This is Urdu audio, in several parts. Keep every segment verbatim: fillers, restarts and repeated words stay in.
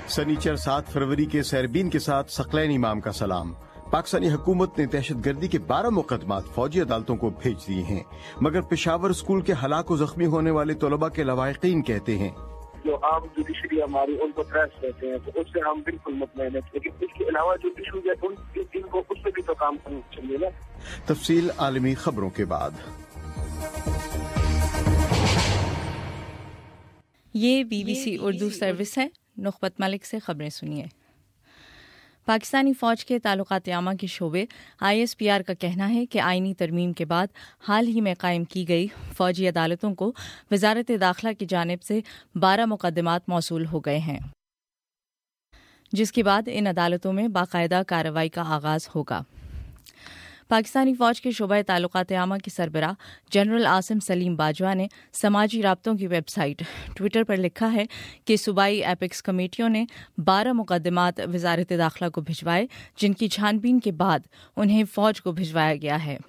سنیچر سات فروری کے سیربین کے ساتھ ثقلین امام کا سلام۔ پاکستانی حکومت نے دہشت گردی کے بارہ مقدمات فوجی عدالتوں کو بھیج دیے ہیں، مگر پشاور اسکول کے ہلاک و زخمی ہونے والے طلباء کے لواحقین کہتے ہیں جو عام جوڈیشری ہماری ان کو ٹریس رہتے ہیں تو اس سے ہم بالکل مطمئن ہیں، لیکن اس کے علاوہ جو ایشوز ہیں ان کو اس پہ بھی تو کام کرنا چاہیے نا۔ تفصیل عالمی خبروں کے بعد۔ یہ B B C Urdu service ہے۔ نخبت ملک سے خبریں سنیے۔ پاکستانی فوج کے تعلقات عامہ کے شعبے آئی ایس پی آر کا کہنا ہے کہ آئینی ترمیم کے بعد حال ہی میں قائم کی گئی فوجی عدالتوں کو وزارت داخلہ کی جانب سے بارہ مقدمات موصول ہو گئے ہیں، جس کے بعد ان عدالتوں میں باقاعدہ کارروائی کا آغاز ہوگا۔ پاکستانی فوج کے شعبہ تعلقات عامہ کے سربراہ جنرل عاصم سلیم باجوہ نے سماجی رابطوں کی ویب سائٹ ٹویٹر پر لکھا ہے کہ صوبائی ایپیکس کمیٹیوں نے بارہ مقدمات وزارت داخلہ کو بھجوائے، جن کی چھان بین کے بعد انہیں فوج کو بھجوایا گیا ہے۔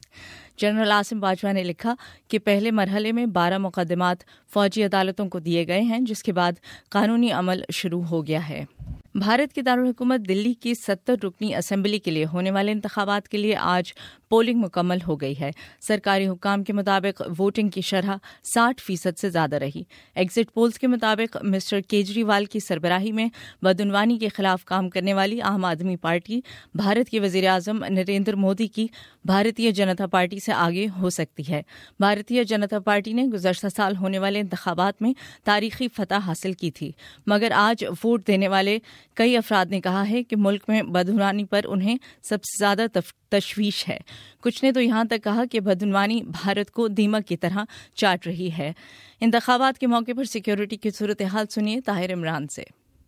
جنرل عاصم باجوہ نے لکھا کہ پہلے مرحلے میں بارہ مقدمات فوجی عدالتوں کو دیے گئے ہیں، جس کے بعد قانونی عمل شروع ہو گیا ہے۔ بھارت کے دارالحکومت دلی کی ستر رکنی اسمبلی کے لیے ہونے والے انتخابات کے لیے آج پولنگ مکمل ہو گئی ہے۔ سرکاری حکام کے مطابق ووٹنگ کی شرح ساٹھ فیصد سے زیادہ رہی۔ ایگزٹ پولز کے مطابق مسٹر کیجریوال کی سربراہی میں بدعنوانی کے خلاف کام کرنے والی عام آدمی پارٹی بھارت کے وزیر اعظم نریندر مودی کی بھارتیہ جنتا پارٹی سے آگے ہو سکتی ہے۔ بھارتیہ جنتا پارٹی نے گزشتہ سال ہونے والے انتخابات میں تاریخی فتح حاصل کی تھی، مگر آج ووٹ دینے والے کئی افراد نے کہا ہے کہ ملک میں بدعنوانی پر انہیں سب سے زیادہ تشویش ہے۔ کچھ نے تو یہاں تک کہا کہ بدعنوانی بھارت کو دیمک کی طرح چاٹ رہی ہے۔ انتخابات کے موقع پر سیکیورٹی کی صورتحال سنیے طاہر عمران سے۔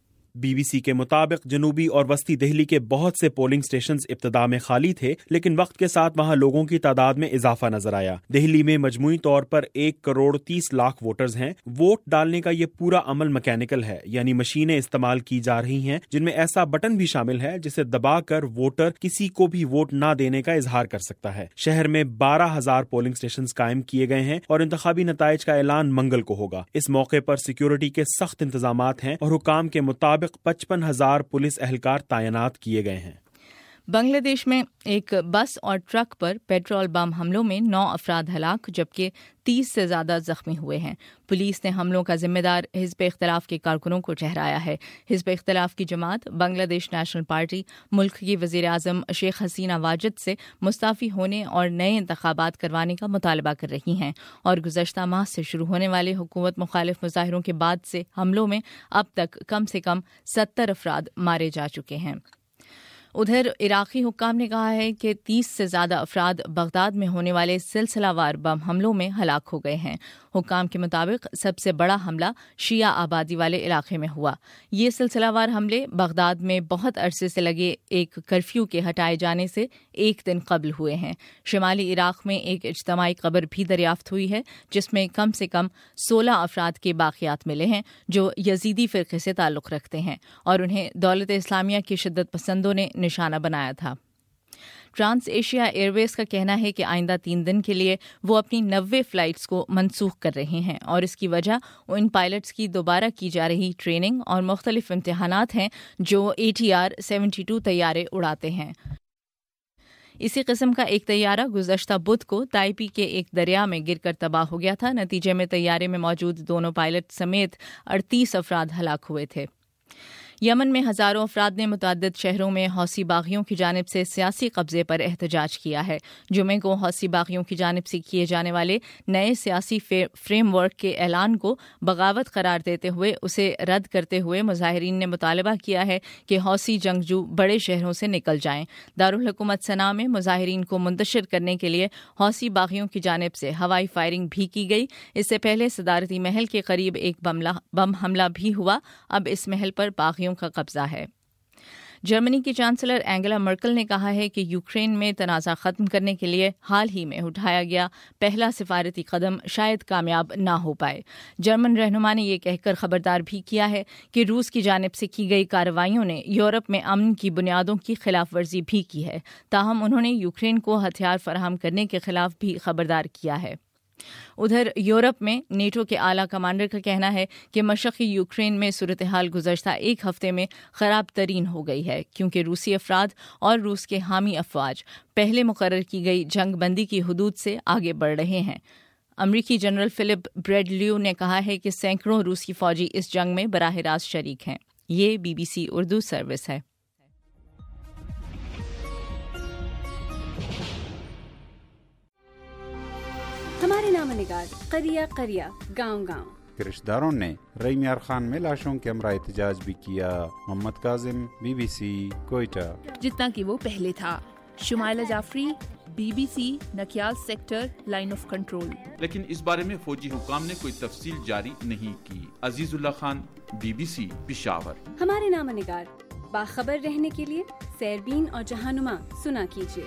بی بی سی کے مطابق جنوبی اور وسطی دہلی کے بہت سے پولنگ سٹیشنز ابتدا میں خالی تھے، لیکن وقت کے ساتھ وہاں لوگوں کی تعداد میں اضافہ نظر آیا۔ دہلی میں مجموعی طور پر ایک کروڑ تیس لاکھ ووٹرز ہیں۔ ووٹ ڈالنے کا یہ پورا عمل مکینیکل ہے، یعنی مشینیں استعمال کی جا رہی ہیں جن میں ایسا بٹن بھی شامل ہے جسے دبا کر ووٹر کسی کو بھی ووٹ نہ دینے کا اظہار کر سکتا ہے۔ شہر میں بارہ ہزار پولنگ سٹیشنز قائم کیے گئے ہیں اور انتخابی نتائج کا اعلان منگل کو ہوگا۔ اس موقع پر سیکیورٹی کے سخت انتظامات ہیں اور حکام کے مطابق پچپن ہزار پولیس اہلکار تعینات کیے گئے ہیں۔ بنگلہ دیش میں ایک بس اور ٹرک پر پیٹرول بم حملوں میں نو افراد ہلاک جبکہ تیس سے زیادہ زخمی ہوئے ہیں۔ پولیس نے حملوں کا ذمہ دار حزب اختلاف کے کارکنوں کو ٹھہرایا ہے۔ حزب اختلاف کی جماعت بنگلہ دیش نیشنل پارٹی ملک کی وزیر اعظم شیخ حسینہ واجد سے مستعفی ہونے اور نئے انتخابات کروانے کا مطالبہ کر رہی ہیں، اور گزشتہ ماہ سے شروع ہونے والے حکومت مخالف مظاہروں کے بعد سے حملوں میں اب تک کم سے کم ستر افراد مارے جا چکے ہیں۔ ادھر عراقی حکام نے کہا ہے کہ تیس سے زیادہ افراد بغداد میں ہونے والے سلسلہ وار بم حملوں میں ہلاک ہو گئے ہیں۔ حکام کے مطابق سب سے بڑا حملہ شیعہ آبادی والے علاقے میں ہوا۔ یہ سلسلہ وار حملے بغداد میں بہت عرصے سے لگے ایک کرفیو کے ہٹائے جانے سے ایک دن قبل ہوئے ہیں۔ شمالی عراق میں ایک اجتماعی قبر بھی دریافت ہوئی ہے جس میں کم سے کم سولہ افراد کے باقیات ملے ہیں جو یزیدی فرقے سے تعلق رکھتے ہیں اور انہیں دولت اسلامیہ کی شدت پسندوں نے نشانہ بنایا تھا۔ ٹرانس ایشیا ایئر ویز کا کہنا ہے کہ آئندہ تین دن کے لیے وہ اپنی نوے فلائٹس کو منسوخ کر رہے ہیں اور اس کی وجہ ان پائلٹس کی دوبارہ کی جا رہی ٹریننگ اور مختلف امتحانات ہیں جو A T R seventy two طیارے اڑاتے ہیں۔ اسی قسم کا ایک طیارہ گزشتہ بدھ کو تائپی کے ایک دریا میں گر کر تباہ ہو گیا تھا۔ نتیجے میں طیارے میں موجود دونوں پائلٹ سمیت اڑتیس افراد ہلاک ہوئے تھے۔ یمن میں ہزاروں افراد نے متعدد شہروں میں حوثی باغیوں کی جانب سے سیاسی قبضے پر احتجاج کیا ہے۔ جمعے کو حوثی باغیوں کی جانب سے کیے جانے والے نئے سیاسی فریم ورک کے اعلان کو بغاوت قرار دیتے ہوئے اسے رد کرتے ہوئے مظاہرین نے مطالبہ کیا ہے کہ حوثی جنگجو بڑے شہروں سے نکل جائیں۔ دارالحکومت صنعا میں مظاہرین کو منتشر کرنے کے لیے حوثی باغیوں کی جانب سے ہوائی فائرنگ بھی کی گئی۔ اس سے پہلے صدارتی محل کے قریب ایک بم حملہ بھی ہوا۔ اب اس محل پر باغیوں کا قبضہ ہے۔ جرمنی کی چانسلر اینگلا مرکل نے کہا ہے کہ یوکرین میں تنازع ختم کرنے کے لیے حال ہی میں اٹھایا گیا پہلا سفارتی قدم شاید کامیاب نہ ہو پائے۔ جرمن رہنما نے یہ کہہ کر خبردار بھی کیا ہے کہ روس کی جانب سے کی گئی کارروائیوں نے یورپ میں امن کی بنیادوں کی خلاف ورزی بھی کی ہے، تاہم انہوں نے یوکرین کو ہتھیار فراہم کرنے کے خلاف بھی خبردار کیا ہے۔ ادھر یورپ میں نیٹو کے اعلیٰ کمانڈر کا کہنا ہے کہ مشرقی یوکرین میں صورتحال گزشتہ ایک ہفتے میں خراب ترین ہو گئی ہے کیونکہ روسی افراد اور روس کے حامی افواج پہلے مقرر کی گئی جنگ بندی کی حدود سے آگے بڑھ رہے ہیں۔ امریکی جنرل فلپ بریڈلیو نے کہا ہے کہ سینکڑوں روسی فوجی اس جنگ میں براہ راست شریک ہیں۔ یہ B B C Urdu service ہے۔ ہمارے نام نگار قریہ قریہ گاؤں گاؤں رشتہ داروں نے رئی میار خان میں لاشوں کے ہمراہ احتجاج بھی کیا۔ Muhammad Kazim, B B C, Quetta. جتنا کہ وہ پہلے تھا۔ Shumaila Jafri, B B C, Nakyal sector, line of control. لیکن اس بارے میں فوجی حکام نے کوئی تفصیل جاری نہیں کی۔ عزیز اللہ Khan, B B C, Peshawar. ہمارے نام نگار باخبر رہنے کے لیے سیربین اور جہانما سنا کیجیے۔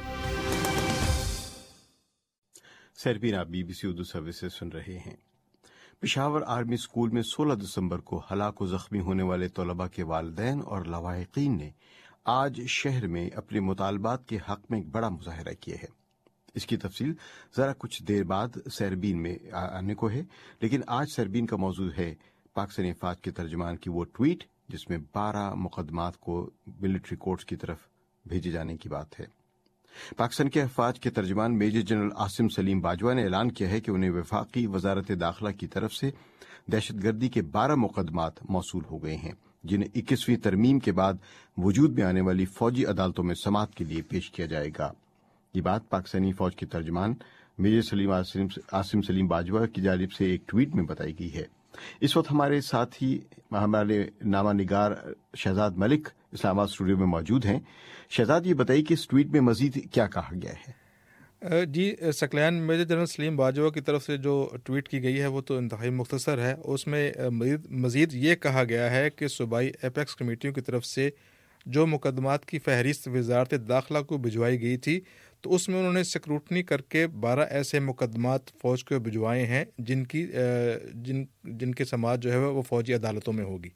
سیربین آپ B B C Urdu service سے سن رہے ہیں۔ پشاور آرمی اسکول میں سولہ دسمبر کو ہلاک و زخمی ہونے والے طلباء کے والدین اور لواحقین نے آج شہر میں اپنے مطالبات کے حق میں ایک بڑا مظاہرہ کیا ہے۔ اس کی تفصیل ذرا کچھ دیر بعد سیربین میں آنے کو ہے، لیکن آج سیربین کا موضوع ہے پاکستانی افواج کے ترجمان کی وہ ٹویٹ جس میں بارہ مقدمات کو ملٹری کورٹس کی طرف بھیجے جانے کی بات ہے۔ پاکستان کے افواج کے ترجمان میجر جنرل عاصم سلیم باجوہ نے اعلان کیا ہے کہ انہیں وفاقی وزارت داخلہ کی طرف سے دہشت گردی کے بارہ مقدمات موصول ہو گئے ہیں، جنہیں اکیسویں ترمیم کے بعد وجود میں آنے والی فوجی عدالتوں میں سماعت کے لیے پیش کیا جائے گا۔ یہ بات پاکستانی فوج کے ترجمان میجر سلیم عاصم سلیم باجوہ کی جانب سے ایک ٹویٹ میں بتائی گئی ہے۔ اس وقت ہمارے ساتھ ہی ہمارے نامہ نگار شہزاد ملک اسلام آباد اسٹوڈیو میں موجود ہیں۔ شہزاد، یہ بتائیے کہ اس ٹویٹ میں مزید کیا کہا گیا ہے؟ جی سکلین، میجر جنرل سلیم باجوہ کی طرف سے جو ٹویٹ کی گئی ہے وہ تو انتہائی مختصر ہے۔ اس میں مزید یہ کہا گیا ہے کہ صوبائی ایپیکس کمیٹیوں کی طرف سے جو مقدمات کی فہرست وزارت داخلہ کو بھجوائی گئی تھی تو اس میں انہوں نے سکروٹنی کر کے بارہ ایسے مقدمات فوج کو بھجوائے ہیں جن کی جن جن کے سماعت جو ہے وہ فوجی عدالتوں میں ہوگی۔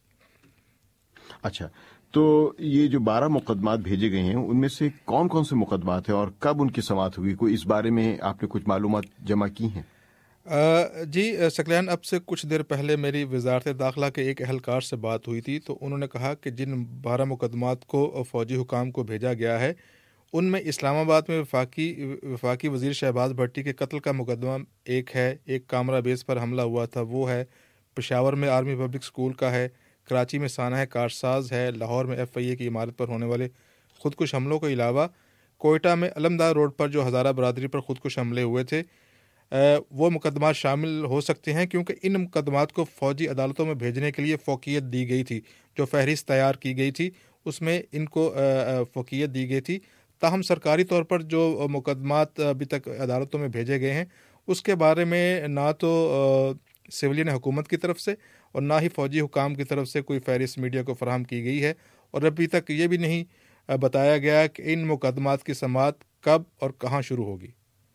اچھا، تو یہ جو بارہ مقدمات بھیجے گئے ہیں ان میں سے کون کون سے مقدمات ہیں اور کب ان کی سماعت ہوگی؟ کوئی اس بارے میں آپ نے کچھ معلومات جمع کی ہیں؟ جی سکلین، اب سے کچھ دیر پہلے میری وزارت داخلہ کے ایک اہلکار سے بات ہوئی تھی تو انہوں نے کہا کہ جن بارہ مقدمات کو فوجی حکام کو بھیجا گیا ہے ان میں اسلام آباد میں وفاقی وفاقی وزیر شہباز بھٹی کے قتل کا مقدمہ ایک ہے، ایک کامرہ بیس پر حملہ ہوا تھا وہ ہے، پشاور میں آرمی پبلک اسکول کا ہے، کراچی میں سانحہ کارساز ہے، لاہور میں ایف آئی اے کی عمارت پر ہونے والے خودکش حملوں کے علاوہ کوئٹہ میں علمدار روڈ پر جو ہزارہ برادری پر خودکش حملے ہوئے تھے وہ مقدمات شامل ہو سکتے ہیں، کیونکہ ان مقدمات کو فوجی عدالتوں میں بھیجنے کے لیے فوقیت دی گئی تھی۔ جو فہرست تیار کی گئی تھی اس میں ان کو فوقیت دی گئی تھی، تاہم سرکاری طور پر جو مقدمات ابھی تک عدالتوں میں بھیجے گئے ہیں اس کے بارے میں نہ تو سویلین حکومت کی طرف سے اور نہ ہی فوجی حکام کی طرف سے کوئی فہرست میڈیا کو فراہم کی گئی ہے، اور ابھی تک یہ بھی نہیں بتایا گیا کہ ان مقدمات کی سماعت کب اور کہاں شروع ہوگی۔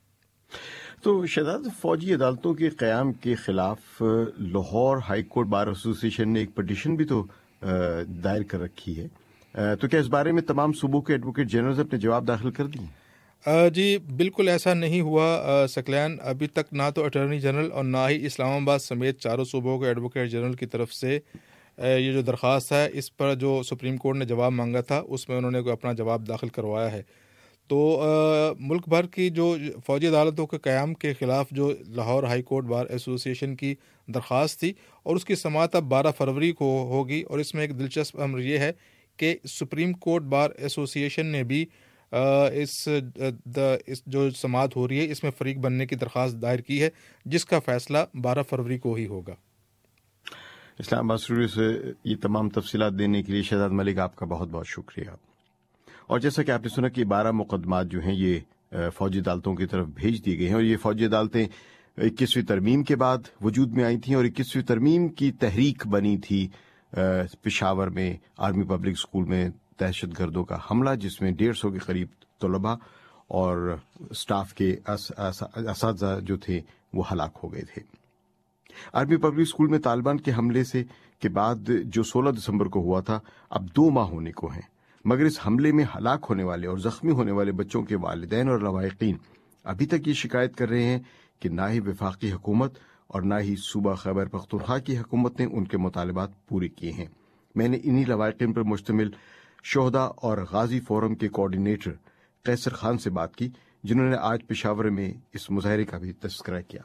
تو شہزاد، فوجی عدالتوں کے قیام کے خلاف لاہور ہائی کورٹ بار ایسوسی ایشن نے ایک پٹیشن بھی تو دائر کر رکھی ہے، تو کیا اس بارے میں تمام صوبوں کے ایڈوکیٹ جنرل اپنے جواب داخل کر دیے؟ جی بالکل ایسا نہیں ہوا سکلین، ابھی تک نہ تو اٹارنی جنرل اور نہ ہی اسلام آباد سمیت چاروں صوبوں کے ایڈوکیٹ جنرل کی طرف سے یہ جو درخواست ہے اس پر جو سپریم کورٹ نے جواب مانگا تھا اس میں انہوں نے اپنا جواب داخل کروایا ہے۔ تو ملک بھر کی جو فوجی عدالتوں کے قیام کے خلاف جو لاہور ہائی کورٹ بار ایسوسی ایشن کی درخواست تھی اور اس کی سماعت اب بارہ فروری کو ہوگی، اور اس میں ایک دلچسپ امر یہ ہے کہ سپریم کورٹ بار ایسوسی ایشن نے بھی اس جو سماعت ہو رہی ہے اس میں فریق بننے کی درخواست دائر کی ہے، جس کا فیصلہ بارہ فروری کو ہی ہوگا۔ اسلام آباد اسٹوڈیو سے یہ تمام تفصیلات دینے کے لیے شہزاد ملک آپ کا بہت بہت شکریہ۔ اور جیسا کہ آپ نے سنا کہ بارہ مقدمات جو ہیں یہ فوجی عدالتوں کی طرف بھیج دیے گئے ہیں، اور یہ فوجی عدالتیں اکیسویں ترمیم کے بعد وجود میں آئی تھیں، اور اکیسویں ترمیم کی تحریک بنی تھی پشاور میں آرمی پبلک اسکول میں دہشت گردوں کا حملہ، جس میں ڈیڑھ سو کے قریب طلباء اور اسٹاف کے اساتذہ جو تھے وہ ہلاک ہو گئے تھے۔ آرمی پبلک اسکول میں طالبان کے حملے سے کے بعد جو سولہ دسمبر کو ہوا تھا اب دو ماہ ہونے کو ہیں، مگر اس حملے میں ہلاک ہونے والے اور زخمی ہونے والے بچوں کے والدین اور لواحقین ابھی تک یہ شکایت کر رہے ہیں کہ نہ ہی وفاقی حکومت اور نہ ہی صوبہ خیبر پختونخوا کی حکومت نے ان کے مطالبات پورے کیے ہیں۔ میں نے انہی لواحقین پر مشتمل شہداء اور غازی فورم کے کوارڈینیٹر قیصر خان سے بات کی، جنہوں نے آج پشاور میں اس مظاہرے کا بھی تذکرہ کیا۔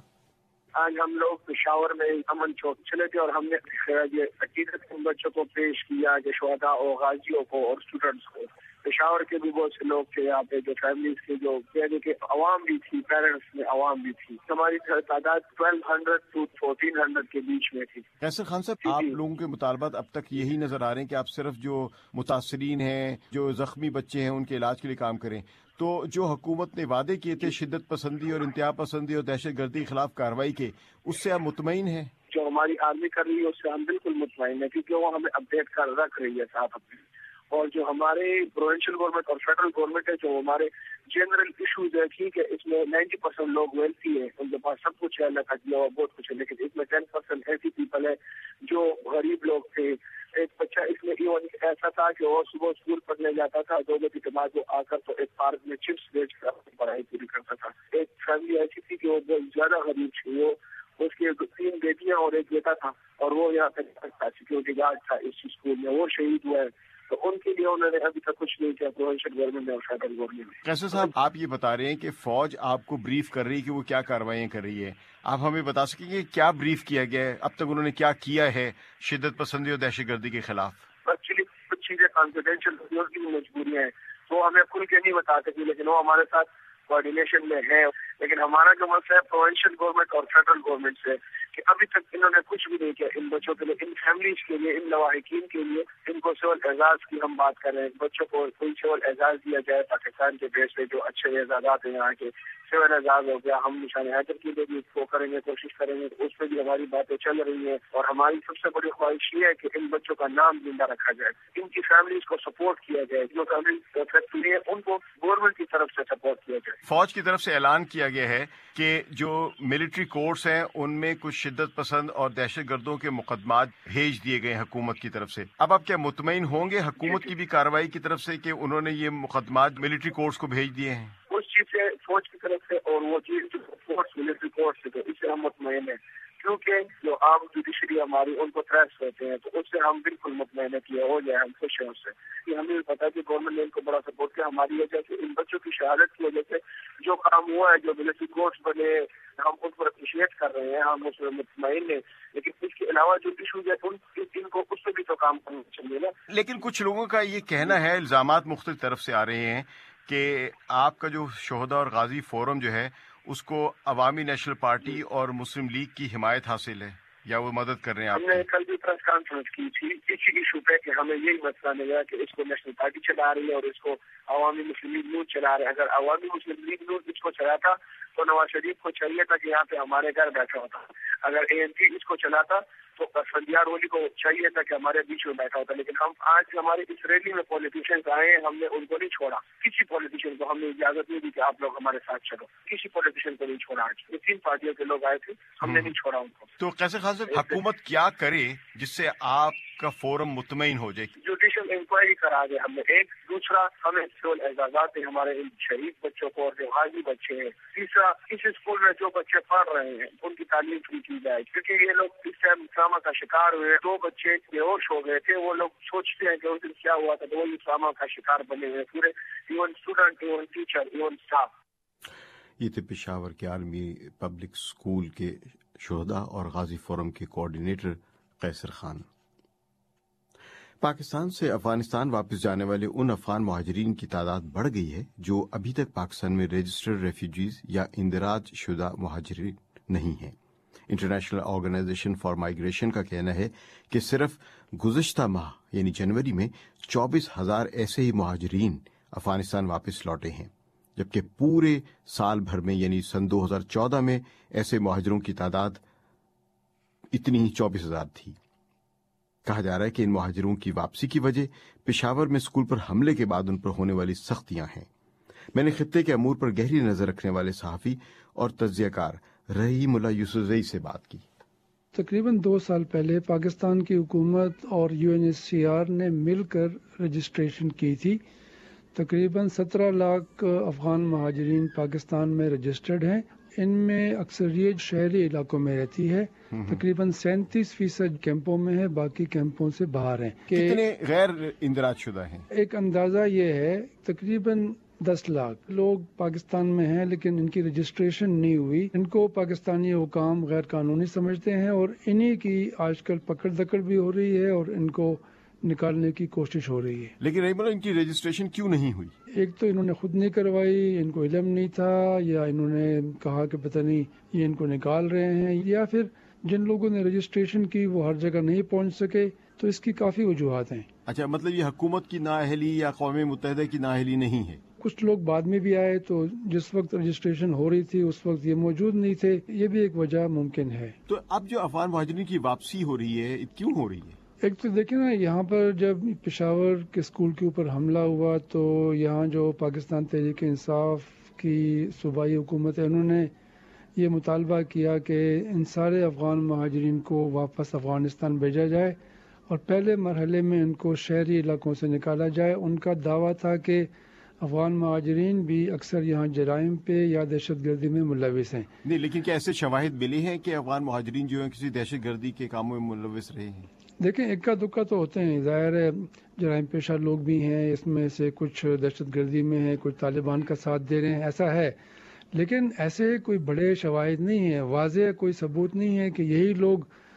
آج ہم لوگ پشاور میں امن چوک چلے تھے اور ہم نے یہ عقیدت ان بچوں کو پیش کیا کہ شہداء اور غازیوں کو اور اسٹوڈنٹس کو۔ پشاور کے بھی بہت سے لوگ تھے یہاں پہ، جو فیملیز کے، جو کہنے کے عوام بھی تھی، پیرنٹس میں عوام بھی تھی۔ ہماری تعداد twelve hundred to fourteen hundred کے بیچ میں تھی۔ قیصر خان صاحب، آپ لوگوں کے مطالبات اب تک یہی نظر آ رہے ہیں کہ آپ صرف جو متاثرین ہیں، جو زخمی بچے ہیں، ان کے علاج کے لیے کام کریں، تو جو حکومت نے وعدے کیے تھے شدت پسندی اور انتہا پسندی اور دہشت گردی کے خلاف کارروائی کے، اس سے آپ مطمئن ہیں؟ جو ہماری آرمی کر رہی ہے اس سے ہم بالکل مطمئن ہیں، کیونکہ وہ ہمیں اپڈیٹ کر رکھ رہی ہے ساتھ اپنے۔ اور جو ہمارے پروونشل گورنمنٹ اور فیڈرل گورنمنٹ ہے، جو ہمارے جنرل ایشوز ہے، ٹھیک ہے، اس میں نائنٹی پرسینٹ لوگ ویلتھی ہیں، ان کے پاس سب کچھ ہے، اللہ کا دیا ہوا بہت کچھ ہے، لیکن اس میں ٹین پرسینٹ ایسی پیپل ہے جو غریب لوگ تھے۔ ایک بچہ اس میں ایون ایسا تھا کہ وہ صبح اسکول پڑھنے جاتا تھا، دو بجے کے بعد وہ آ کر تو ایک پارک میں چپس بیچ کر اپنی پڑھائی پوری کرتا تھا۔ ایک فیملی ایسی تھی کہ وہ بہت زیادہ غریب تھی، وہ اس کی تین بیٹیاں اور ایک بیٹا تھا، اور وہ یہاں پہ سیکورٹی گارڈ تھا اس اسکول میں، وہ شہید ہوا ہے۔ تو ان کے لیے انہوں نے ابھی تک کچھ نہیں کیا، پروونشل گورنمنٹ نے اور فیڈرل گورنمنٹ نے۔ قیصر صاحب، آپ یہ بتا رہے ہیں کہ فوج آپ کو بریف کر رہی ہے کہ وہ کیا کارروائیاں کر رہی ہے، آپ ہمیں بتا سکیں گے کیا بریف کیا گیا ہے اب تک، انہوں نے کیا کیا ہے شدت پسندی اور دہشت گردی کے خلاف؟ ایکچولی کچھ چیزیں کانفیڈینشیل کی مجبوریاں ہیں، وہ ہمیں کھل کے نہیں بتا سکتی، لیکن وہ ہمارے ساتھ کوآرڈینیشن میں ہے۔ لیکن ہمارا جو مسئلہ ہے پروونشل گورنمنٹ اور فیڈرل گورنمنٹ سے، کہ ابھی تک انہوں نے کچھ بھی نہیں کیا ان بچوں کے لیے، ان فیملیز کے لیے، ان لواحقین کے لیے۔ ان کو سول اعزاز کی ہم بات کر رہے ہیں، بچوں کو کوئی سول اعزاز دیا جائے پاکستان کے بیس پہ، جو اچھے اعزازات ہیں یہاں کے، سول اعزاز ہو گیا، ہم نشان حیدر کے لیے بھی اس کو کریں گے، کوشش کریں گے، اس پہ بھی ہماری باتیں چل رہی ہیں۔ اور ہماری سب سے بڑی خواہش یہ ہے کہ ان بچوں کا نام زندہ رکھا جائے، ان کی فیملیز کو سپورٹ کیا جائے، جو فیملیز افیکٹ ہوئی ہے ان کو گورنمنٹ کی طرف سے سپورٹ کیا جائے۔ فوج کی طرف سے اعلان کیا گیا ہے کہ جو ملٹری کورٹس ہیں ان میں کچھ شدت پسند اور دہشت گردوں کے مقدمات بھیج دیے گئے حکومت کی طرف سے۔ اب آپ کیا مطمئن ہوں گے حکومت کی بھی کارروائی کی طرف سے کہ انہوں نے یہ مقدمات ملٹری کورٹس کو بھیج دیے ہیں؟ اس چیز سے فوج کی طرف سے اور وہ چیز جو فورس ملٹری کورٹ سے، تو اس سے ہم مطمئن ہیں، کیونکہ جو عام جوڈیشری ہماری ان کو ٹریس ہوتے ہیں، تو اس سے ہم بالکل مطمئن ہے کہ یہ ہو جائے، ہم خوش ہیں اس سے۔ کہ ہمیں بھی پتا ہے کہ گورنمنٹ نے ان کو بڑا سپورٹ کیا، ہماری وجہ سے ان بچوں کی شہادت کی وجہ سے جو کام ہوا ہے، جو ملٹری کورٹس بنے، ہم ان پر اپریشیٹ کر رہے ہیں، ہم اس میں مطمئن ہیں۔ لیکن اس کے علاوہ جو ایشوز ہے ان ان کو اس سے بھی تو کام کرنا چاہیے نا۔ لیکن کچھ لوگوں کا یہ کہنا ہے، الزامات مختلف طرف سے آ رہے ہیں کہ آپ کا جو شہداء اور غازی فورم جو ہے اس کو عوامی نیشنل پارٹی اور مسلم لیگ کی حمایت حاصل ہے، یا وہ مدد کر رہے ہیں آپ ہم نے کل بھی پریس کانفرنس کی تھی اسی ایشو پہ کہ ہمیں یہی مسئلہ ملا کہ اس کو نیشنل پارٹی چلا رہی ہے اور اس کو عوامی مسلم لیگ نون چلا رہے ہیں۔ اگر عوامی مسلم لیگ نون اس کو چلاتا تو نواز شریف کو چاہیے تھا کہ یہاں پہ ہمارے گھر بیٹھا ہوتا، اگر اے این پی اس کو چلاتا تو فندیار ولی کو چاہیے تھا کہ ہمارے بیچ میں بیٹھا ہوتا۔ لیکن ہم آج ہمارے اس ریلی میں پولیٹیشینز آئے ہیں، ہم نے ان کو نہیں چھوڑا، کسی پولیٹیشین کو ہم نے اجازت نہیں دی کہ آپ لوگ ہمارے ساتھ چلو، کسی پولیٹیشین کو نہیں چھوڑا۔ آج یہ تین پارٹیوں کے لوگ آئے تھے، ہم نے نہیں چھوڑا ان کو۔ تو قیصر خان صاحب، حکومت کیا کرے جس سے آپ کا فورم مطمئن ہو جائے؟ جوڈیشل انکوائری کرا دے ہم نے، ایک دوسرا ہمیں سول اعزازات ہیں ہمارے ان شہید بچوں کو اور جو غازی بچے ہیں، تیسرا اس اسکول میں جو بچے پڑھ رہے ہیں ان کی تعلیم فری کی جائے، کیونکہ یہ لوگ اس ٹائم ٹراما کا شکار ہوئے، دو بچے بے ہوش ہو گئے تھے، وہ لوگ سوچتے ہیں کہ اس دن کیا ہوا تھا، تو وہ ٹراما کا شکار بنے ہوئے پورے، even student, even teacher, even staff. یہ تھے پشاور کے عالمی پبلک اسکول کے شہداء اور غازی فورم کے کوآرڈینیٹر قیصر خان۔ پاکستان سے افغانستان واپس جانے والے ان افغان مہاجرین کی تعداد بڑھ گئی ہے جو ابھی تک پاکستان میں رجسٹرڈ ریفیوجیز یا اندراج شدہ مہاجرین نہیں ہیں۔ انٹرنیشنل آرگنائزیشن فار مائیگریشن کا کہنا ہے کہ صرف گزشتہ ماہ یعنی جنوری میں چوبیس ہزار ایسے ہی مہاجرین افغانستان واپس لوٹے ہیں، جبکہ پورے سال بھر میں یعنی سن دو ہزار چودہ میں ایسے مہاجروں کی تعداد اتنی ہی چوبیس ہزار تھی۔ کہا جا رہا ہے کہ ان مہاجروں کی واپسی کی وجہ پشاور میں اسکول پر حملے کے بعد ان پر ہونے والی سختیاں ہیں۔ میں نے خطے کے امور پر گہری نظر رکھنے والے صحافی اور تجزیہ کار رحیم اللہ یوسفزئی سے بات کی۔ تقریباً دو سال پہلے پاکستان کی حکومت اور U N H C R نے مل کر رجسٹریشن کی تھی۔ تقریباً سترہ لاکھ افغان مہاجرین پاکستان میں رجسٹرڈ ہیں ان میں اکثریت شہری علاقوں میں رہتی ہے، تقریباً سینتیس فیصد کیمپوں میں ہے، باقی کیمپوں سے باہر ہیں۔ کتنے غیر اندراج شدہ ہیں؟ ایک اندازہ یہ ہے تقریباً دس لاکھ لوگ پاکستان میں ہیں، لیکن ان کی رجسٹریشن نہیں ہوئی۔ ان کو پاکستانی حکام غیر قانونی سمجھتے ہیں اور انہی کی آج کل پکڑ دکڑ بھی ہو رہی ہے اور ان کو نکالنے کی کوشش ہو رہی ہے۔ لیکن رحیم اللہ، ان کی رجسٹریشن کیوں نہیں ہوئی؟ ایک تو انہوں نے خود نہیں کروائی، ان کو علم نہیں تھا، یا انہوں نے کہا کہ پتہ نہیں یہ ان کو نکال رہے ہیں، یا پھر جن لوگوں نے رجسٹریشن کی وہ ہر جگہ نہیں پہنچ سکے، تو اس کی کافی وجوہات ہیں۔ اچھا، مطلب یہ حکومت کی نااہلی یا قوم متحدہ کی نااہلی نہیں ہے؟ کچھ لوگ بعد میں بھی آئے تو جس وقت رجسٹریشن ہو رہی تھی اس وقت یہ موجود نہیں تھے، یہ بھی ایک وجہ ممکن ہے۔ تو اب جو افغان مہاجرین کی واپسی ہو رہی ہے کیوں ہو رہی ہے؟ ایک تو دیکھیں نا، یہاں پر جب پشاور کے اسکول کے اوپر حملہ ہوا تو یہاں جو پاکستان تحریک انصاف کی صوبائی حکومت ہے، انہوں نے یہ مطالبہ کیا کہ ان سارے افغان مہاجرین کو واپس افغانستان بھیجا جائے اور پہلے مرحلے میں ان کو شہری علاقوں سے نکالا جائے۔ ان کا دعویٰ تھا کہ افغان مہاجرین بھی اکثر یہاں جرائم پہ یا دہشت گردی میں ملوث ہیں۔ نہیں، لیکن کیا ایسے شواہد ملے ہیں کہ افغان مہاجرین جو ہیں کسی دہشت گردی کے کاموں میں ملوث رہے ہیں؟ دیکھیں، اکا دکا تو ہوتے ہیں، ظاہر ہے جرائم پیشہ لوگ بھی ہیں، اس میں سے کچھ دہشت گردی میں ہیں، کچھ طالبان کا ساتھ دے رہے ہیں، ایسا ہے، لیکن ایسے کوئی بڑے شواہد نہیں ہیں، واضح کوئی ثبوت نہیں ہے کہ یہی لوگ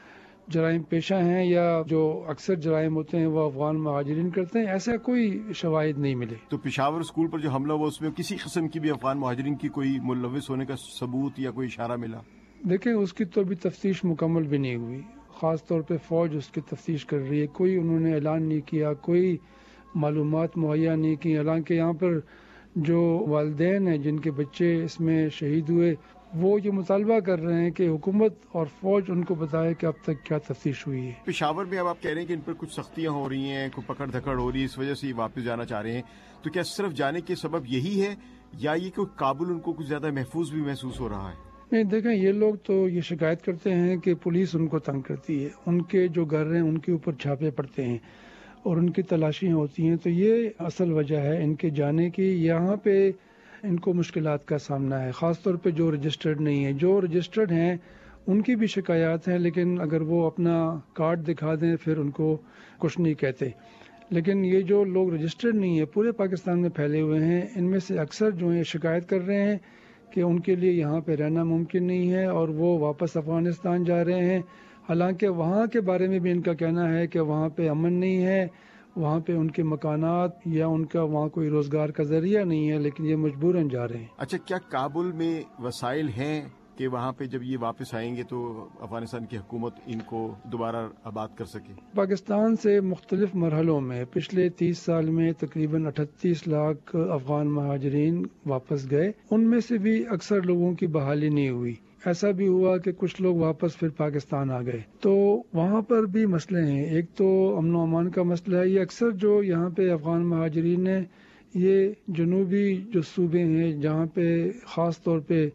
جرائم پیشہ ہیں یا جو اکثر جرائم ہوتے ہیں وہ افغان مہاجرین کرتے ہیں، ایسا کوئی شواہد نہیں ملے۔ تو پشاور اسکول پر جو حملہ ہوا اس میں کسی قسم کی بھی افغان مہاجرین کی کوئی ملوث ہونے کا ثبوت یا کوئی اشارہ ملا؟ دیکھیں، اس کی تو ابھی تفتیش مکمل بھی نہیں ہوئی، خاص طور پہ فوج اس کی تفتیش کر رہی ہے، کوئی انہوں نے اعلان نہیں کیا، کوئی معلومات مہیا نہیں کی، حالانکہ یہاں پر جو والدین ہیں جن کے بچے اس میں شہید ہوئے وہ یہ مطالبہ کر رہے ہیں کہ حکومت اور فوج ان کو بتائے کہ اب تک کیا تفتیش ہوئی ہے۔ پشاور میں اب آپ کہہ رہے ہیں کہ ان پر کچھ سختیاں ہو رہی ہیں، کوئی پکڑ دھکڑ ہو رہی ہے، اس وجہ سے یہ واپس جانا چاہ رہے ہیں، تو کیا صرف جانے کے سبب یہی ہے یا یہ کہ کابل ان کو کچھ زیادہ محفوظ بھی محسوس ہو رہا ہے؟ نہیں، دیکھیں، یہ لوگ تو یہ شکایت کرتے ہیں کہ پولیس ان کو تنگ کرتی ہے، ان کے جو گھر ہیں ان کے اوپر چھاپے پڑتے ہیں اور ان کی تلاشیاں ہوتی ہیں، تو یہ اصل وجہ ہے ان کے جانے کی۔ یہاں پہ ان کو مشکلات کا سامنا ہے، خاص طور پہ جو رجسٹرڈ نہیں ہیں، جو رجسٹرڈ ہیں ان کی بھی شکایات ہیں، لیکن اگر وہ اپنا کارڈ دکھا دیں پھر ان کو کچھ نہیں کہتے، لیکن یہ جو لوگ رجسٹرڈ نہیں ہیں پورے پاکستان میں پھیلے ہوئے ہیں، ان میں سے اکثر جو ہیں شکایت کر رہے ہیں کہ ان کے لیے یہاں پہ رہنا ممکن نہیں ہے اور وہ واپس افغانستان جا رہے ہیں، حالانکہ وہاں کے بارے میں بھی ان کا کہنا ہے کہ وہاں پہ امن نہیں ہے، وہاں پہ ان کے مکانات یا ان کا وہاں کوئی روزگار کا ذریعہ نہیں ہے، لیکن یہ مجبوراً جا رہے ہیں۔ اچھا، کیا کابل میں وسائل ہیں کہ وہاں پہ جب یہ واپس آئیں گے تو افغانستان کی حکومت ان کو دوبارہ آباد کر سکے؟ پاکستان سے مختلف مرحلوں میں پچھلے تیس سال میں تقریباً اٹھتیس لاکھ افغان مہاجرین واپس گئے، ان میں سے بھی اکثر لوگوں کی بحالی نہیں ہوئی، ایسا بھی ہوا کہ کچھ لوگ واپس پھر پاکستان آ گئے، تو وہاں پر بھی مسئلے ہیں۔ ایک تو امن و امان کا مسئلہ ہے، یہ اکثر جو یہاں پہ افغان مہاجرین ہیں یہ جنوبی جو صوبے ہیں جہاں پہ خاص طور پہ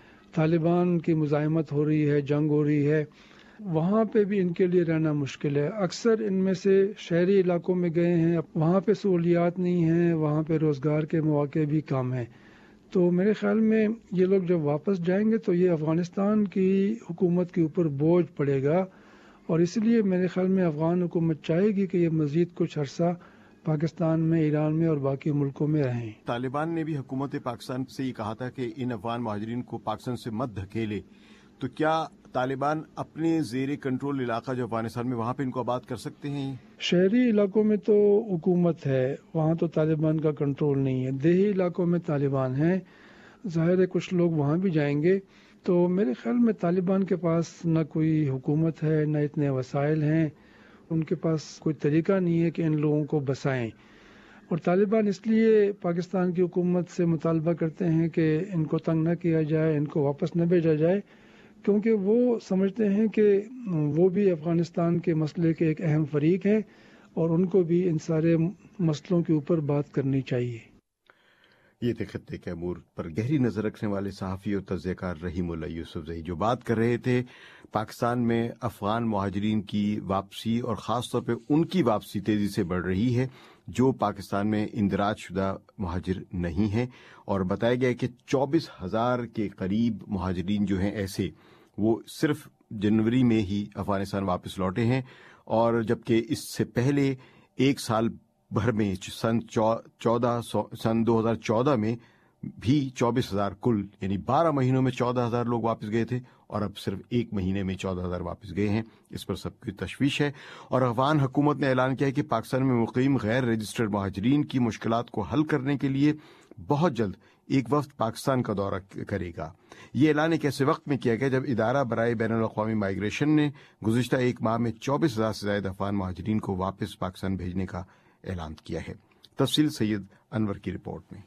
طالبان کی مزاحمت ہو رہی ہے، جنگ ہو رہی ہے، وہاں پہ بھی ان کے لیے رہنا مشکل ہے۔ اکثر ان میں سے شہری علاقوں میں گئے ہیں، وہاں پہ سہولیات نہیں ہیں، وہاں پہ روزگار کے مواقع بھی کم ہیں، تو میرے خیال میں یہ لوگ جب واپس جائیں گے تو یہ افغانستان کی حکومت کے اوپر بوجھ پڑے گا، اور اس لیے میرے خیال میں افغان حکومت چاہے گی کہ یہ مزید کچھ عرصہ پاکستان میں، ایران میں اور باقی ملکوں میں رہیں۔ طالبان نے بھی حکومت پاکستان سے یہ کہا تھا کہ ان افغان مہاجرین کو پاکستان سے مت دھکیلے، تو کیا طالبان اپنے زیر کنٹرول علاقہ جو افغانستان میں وہاں پہ ان کو آباد کر سکتے ہیں؟ شہری علاقوں میں تو حکومت ہے، وہاں تو طالبان کا کنٹرول نہیں ہے، دیہی علاقوں میں طالبان ہیں، ظاہر ہے کچھ لوگ وہاں بھی جائیں گے، تو میرے خیال میں طالبان کے پاس نہ کوئی حکومت ہے، نہ اتنے وسائل ہیں، ان کے پاس کوئی طریقہ نہیں ہے کہ ان لوگوں کو بسائیں، اور طالبان اس لیے پاکستان کی حکومت سے مطالبہ کرتے ہیں کہ ان کو تنگ نہ کیا جائے، ان کو واپس نہ بھیجا جائے، کیونکہ وہ سمجھتے ہیں کہ وہ بھی افغانستان کے مسئلے کے ایک اہم فریق ہیں اور ان کو بھی ان سارے مسئلوں کے اوپر بات کرنی چاہیے۔ یہ تھے خطے کے امور پر گہری نظر رکھنے والے صحافی اور تجزیہ کار رحیم اللہ یوسف زئی، جو بات کر رہے تھے پاکستان میں افغان مہاجرین کی واپسی اور خاص طور پہ ان کی واپسی تیزی سے بڑھ رہی ہے جو پاکستان میں اندراج شدہ مہاجر نہیں ہیں، اور بتایا گیا کہ چوبیس ہزار کے قریب مہاجرین جو ہیں ایسے وہ صرف جنوری میں ہی افغانستان واپس لوٹے ہیں، اور جبکہ اس سے پہلے ایک سال بھر میں سن چودہ سن دو ہزار چودہ میں بھی چوبیس ہزار کل یعنی بارہ مہینوں میں چودہ ہزار لوگ واپس گئے تھے، اور اب صرف ایک مہینے میں چودہ ہزار واپس گئے ہیں۔ اس پر سب کی تشویش ہے، اور افغان حکومت نے اعلان کیا ہے کہ پاکستان میں مقیم غیر رجسٹرڈ مہاجرین کی مشکلات کو حل کرنے کے لیے بہت جلد ایک وفد پاکستان کا دورہ کرے گا۔ یہ اعلان ایک ایسے وقت میں کیا گیا جب ادارہ برائے بین الاقوامی مائیگریشن نے گزشتہ ایک ماہ میں چوبیس ہزار سے زائد افغان مہاجرین کو واپس پاکستان بھیجنے کا اعلان کیا ہے۔ تفصیل سید انور کی رپورٹ میں۔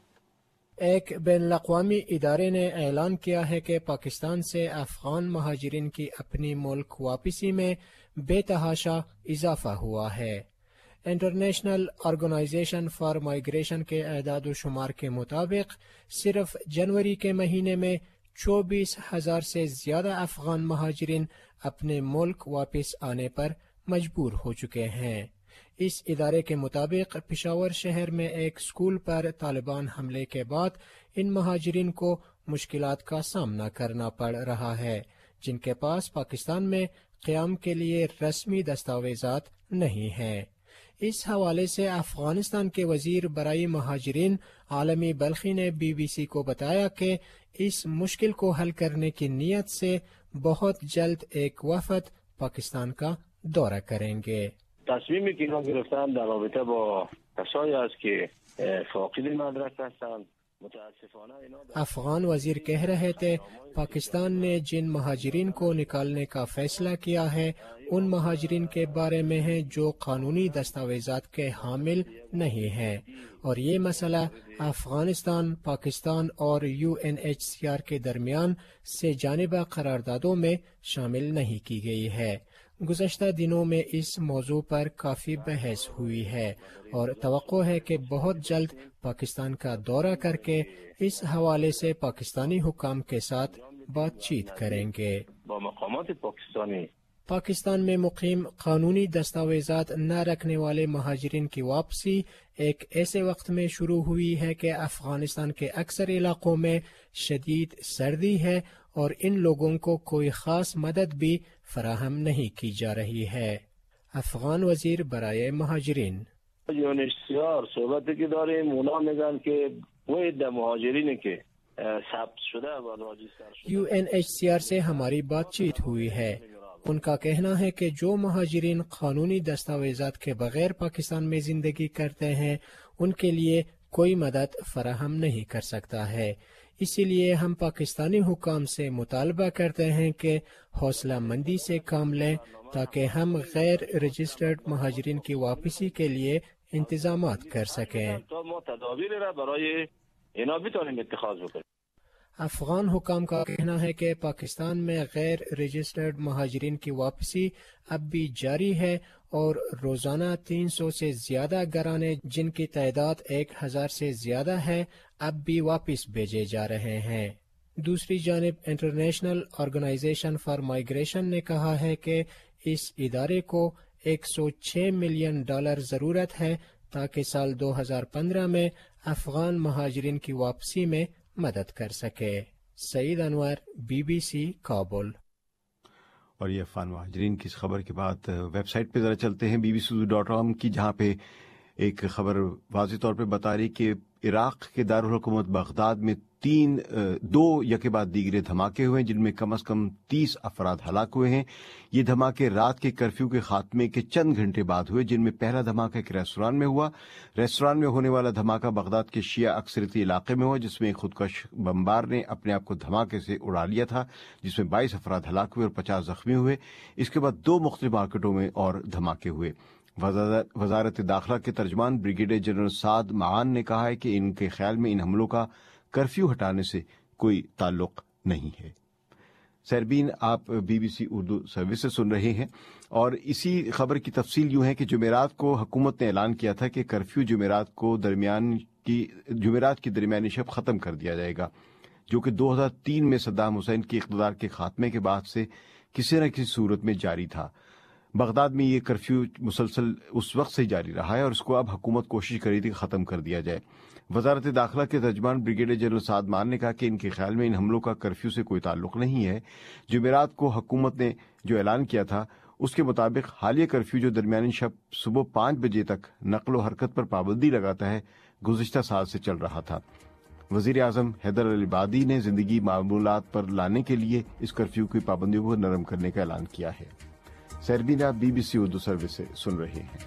ایک بین الاقوامی ادارے نے اعلان کیا ہے کہ پاکستان سے افغان مہاجرین کی اپنی ملک واپسی میں بے تحاشا اضافہ ہوا ہے۔ انٹرنیشنل آرگنائزیشن فار مائیگریشن کے اعداد و شمار کے مطابق صرف جنوری کے مہینے میں چوبیس ہزار سے زیادہ افغان مہاجرین اپنے ملک واپس آنے پر مجبور ہو چکے ہیں۔ اس ادارے کے مطابق پشاور شہر میں ایک اسکول پر طالبان حملے کے بعد ان مہاجرین کو مشکلات کا سامنا کرنا پڑ رہا ہے، جن کے پاس پاکستان میں قیام کے لیے رسمی دستاویزات نہیں ہیں۔ اس حوالے سے افغانستان کے وزیر برائے مہاجرین عالمی بلخی نے بی بی سی کو بتایا کہ اس مشکل کو حل کرنے کی نیت سے بہت جلد ایک وفد پاکستان کا دورہ کریں گے۔ تصمیمی که اینا گرفتن در رابطه با کسایی است که فاقد مدرک هستند متاسفانه اینا افغان وزیر کہہ رہے تھے پاکستان نے جن مہاجرین کو نکالنے کا فیصلہ کیا ہے ان مہاجرین کے بارے میں ہے جو قانونی دستاویزات کے حامل نہیں ہیں، اور یہ مسئلہ افغانستان، پاکستان اور U N H C R کے درمیان سے جانبہ قراردادوں میں شامل نہیں کی گئی ہے۔ گزشتہ دنوں میں اس موضوع پر کافی بحث ہوئی ہے، اور توقع ہے کہ بہت جلد پاکستان کا دورہ کر کے اس حوالے سے پاکستانی حکام کے ساتھ بات چیت کریں گے۔ با مقامات پاکستانی پاکستان میں مقیم قانونی دستاویزات نہ رکھنے والے مہاجرین کی واپسی ایک ایسے وقت میں شروع ہوئی ہے کہ افغانستان کے اکثر علاقوں میں شدید سردی ہے اور ان لوگوں کو کوئی خاص مدد بھی فراہم نہیں کی جا رہی ہے۔ افغان وزیر برائے مہاجرین یونیسیار صحبتی که داریم اونا میگن که وہ عده مهاجرینی که ثبت شده و راجستر شده U N H C R سے ہماری بات چیت ہوئی ہے، ان کا کہنا ہے کہ جو مہاجرین قانونی دستاویزات کے بغیر پاکستان میں زندگی کرتے ہیں ان کے لیے کوئی مدد فراہم نہیں کر سکتا ہے، اسی لیے ہم پاکستانی حکام سے مطالبہ کرتے ہیں کہ حوصلہ مندی سے کام لیں تاکہ ہم غیر رجسٹرڈ مہاجرین کی واپسی کے لیے انتظامات کر سکیں۔ تو ما تدابیر را برای اینا بتونیم اتخاذ بکنیم۔ افغان حکام کا کہنا ہے کہ پاکستان میں غیر رجسٹرڈ مہاجرین کی واپسی اب بھی جاری ہے اور روزانہ تین سو سے زیادہ گھرانے جن کی تعداد ایک ہزار سے زیادہ ہے اب بھی واپس بھیجے جا رہے ہیں۔ دوسری جانب انٹرنیشنل آرگنائزیشن فار مائیگریشن نے کہا ہے کہ اس ادارے کو ایک سو چھ ملین ڈالر ضرورت ہے تاکہ سال دو ہزار پندرہ میں افغان مہاجرین کی واپسی میں مدد کر سکے۔ Saeed Anwar, B B C, Kabul. اور یہ افغان مہاجرین کی اس خبر کے بعد ویب سائٹ پہ ذرا چلتے ہیں B B C Urdu dot com کی، جہاں پہ ایک خبر واضح طور پہ بتا رہی کہ عراق کے دارالحکومت بغداد میں تین دو یکے بعد دیگرے دھماکے ہوئے ہیں جن میں کم از کم تیس افراد ہلاک ہوئے ہیں۔ یہ دھماکے رات کے کرفیو کے خاتمے کے چند گھنٹے بعد ہوئے، جن میں پہلا دھماکہ ایک ریستوران میں ہوا۔ ریستوران میں ہونے والا دھماکہ بغداد کے شیعہ اکثریتی علاقے میں ہوا، جس میں ایک خودکش بمبار نے اپنے آپ کو دھماکے سے اڑا لیا تھا، جس میں بائیس افراد ہلاک ہوئے اور پچاس زخمی ہوئے۔ اس کے بعد دو مختلف مارکیٹوں میں اور دھماکے ہوئے۔ وزارت داخلہ کے ترجمان بریگیڈیئر جنرل سعد معان نے کہا ہے کہ ان کے خیال میں ان حملوں کا کرفیو ہٹانے سے کوئی تعلق نہیں ہے۔ سیربین، آپ B B C Urdu service سے سن رہے ہیں، اور اسی خبر کی تفصیل یوں ہے کہ جمعرات کو حکومت نے اعلان کیا تھا کہ کرفیو جمعرات کو درمیان کی جمعرات کی درمیانی شب ختم کر دیا جائے گا، جو کہ دو ہزار تین میں صدام حسین کے اقتدار کے خاتمے کے بعد سے کسی نہ کسی صورت میں جاری تھا۔ بغداد میں یہ کرفیو مسلسل اس وقت سے جاری رہا ہے اور اس کو اب حکومت کوشش کر رہی تھی کہ ختم کر دیا جائے۔ وزارت داخلہ کے ترجمان بریگیڈیئر جنرل سعد مان نے کہا کہ ان کے خیال میں ان حملوں کا کرفیو سے کوئی تعلق نہیں ہے۔ جمعرات کو حکومت نے جو اعلان کیا تھا اس کے مطابق حالیہ کرفیو جو درمیانی شب صبح پانچ بجے تک نقل و حرکت پر پابندی لگاتا ہے، گزشتہ سال سے چل رہا تھا۔ وزیر اعظم حیدر علی عبادی نے زندگی معمولات پر لانے کے لیے اس کرفیو کی پابندیوں کو نرم کرنے کا اعلان کیا ہے۔ سیربین آپ B B C Urdu service سے سن رہے ہیں۔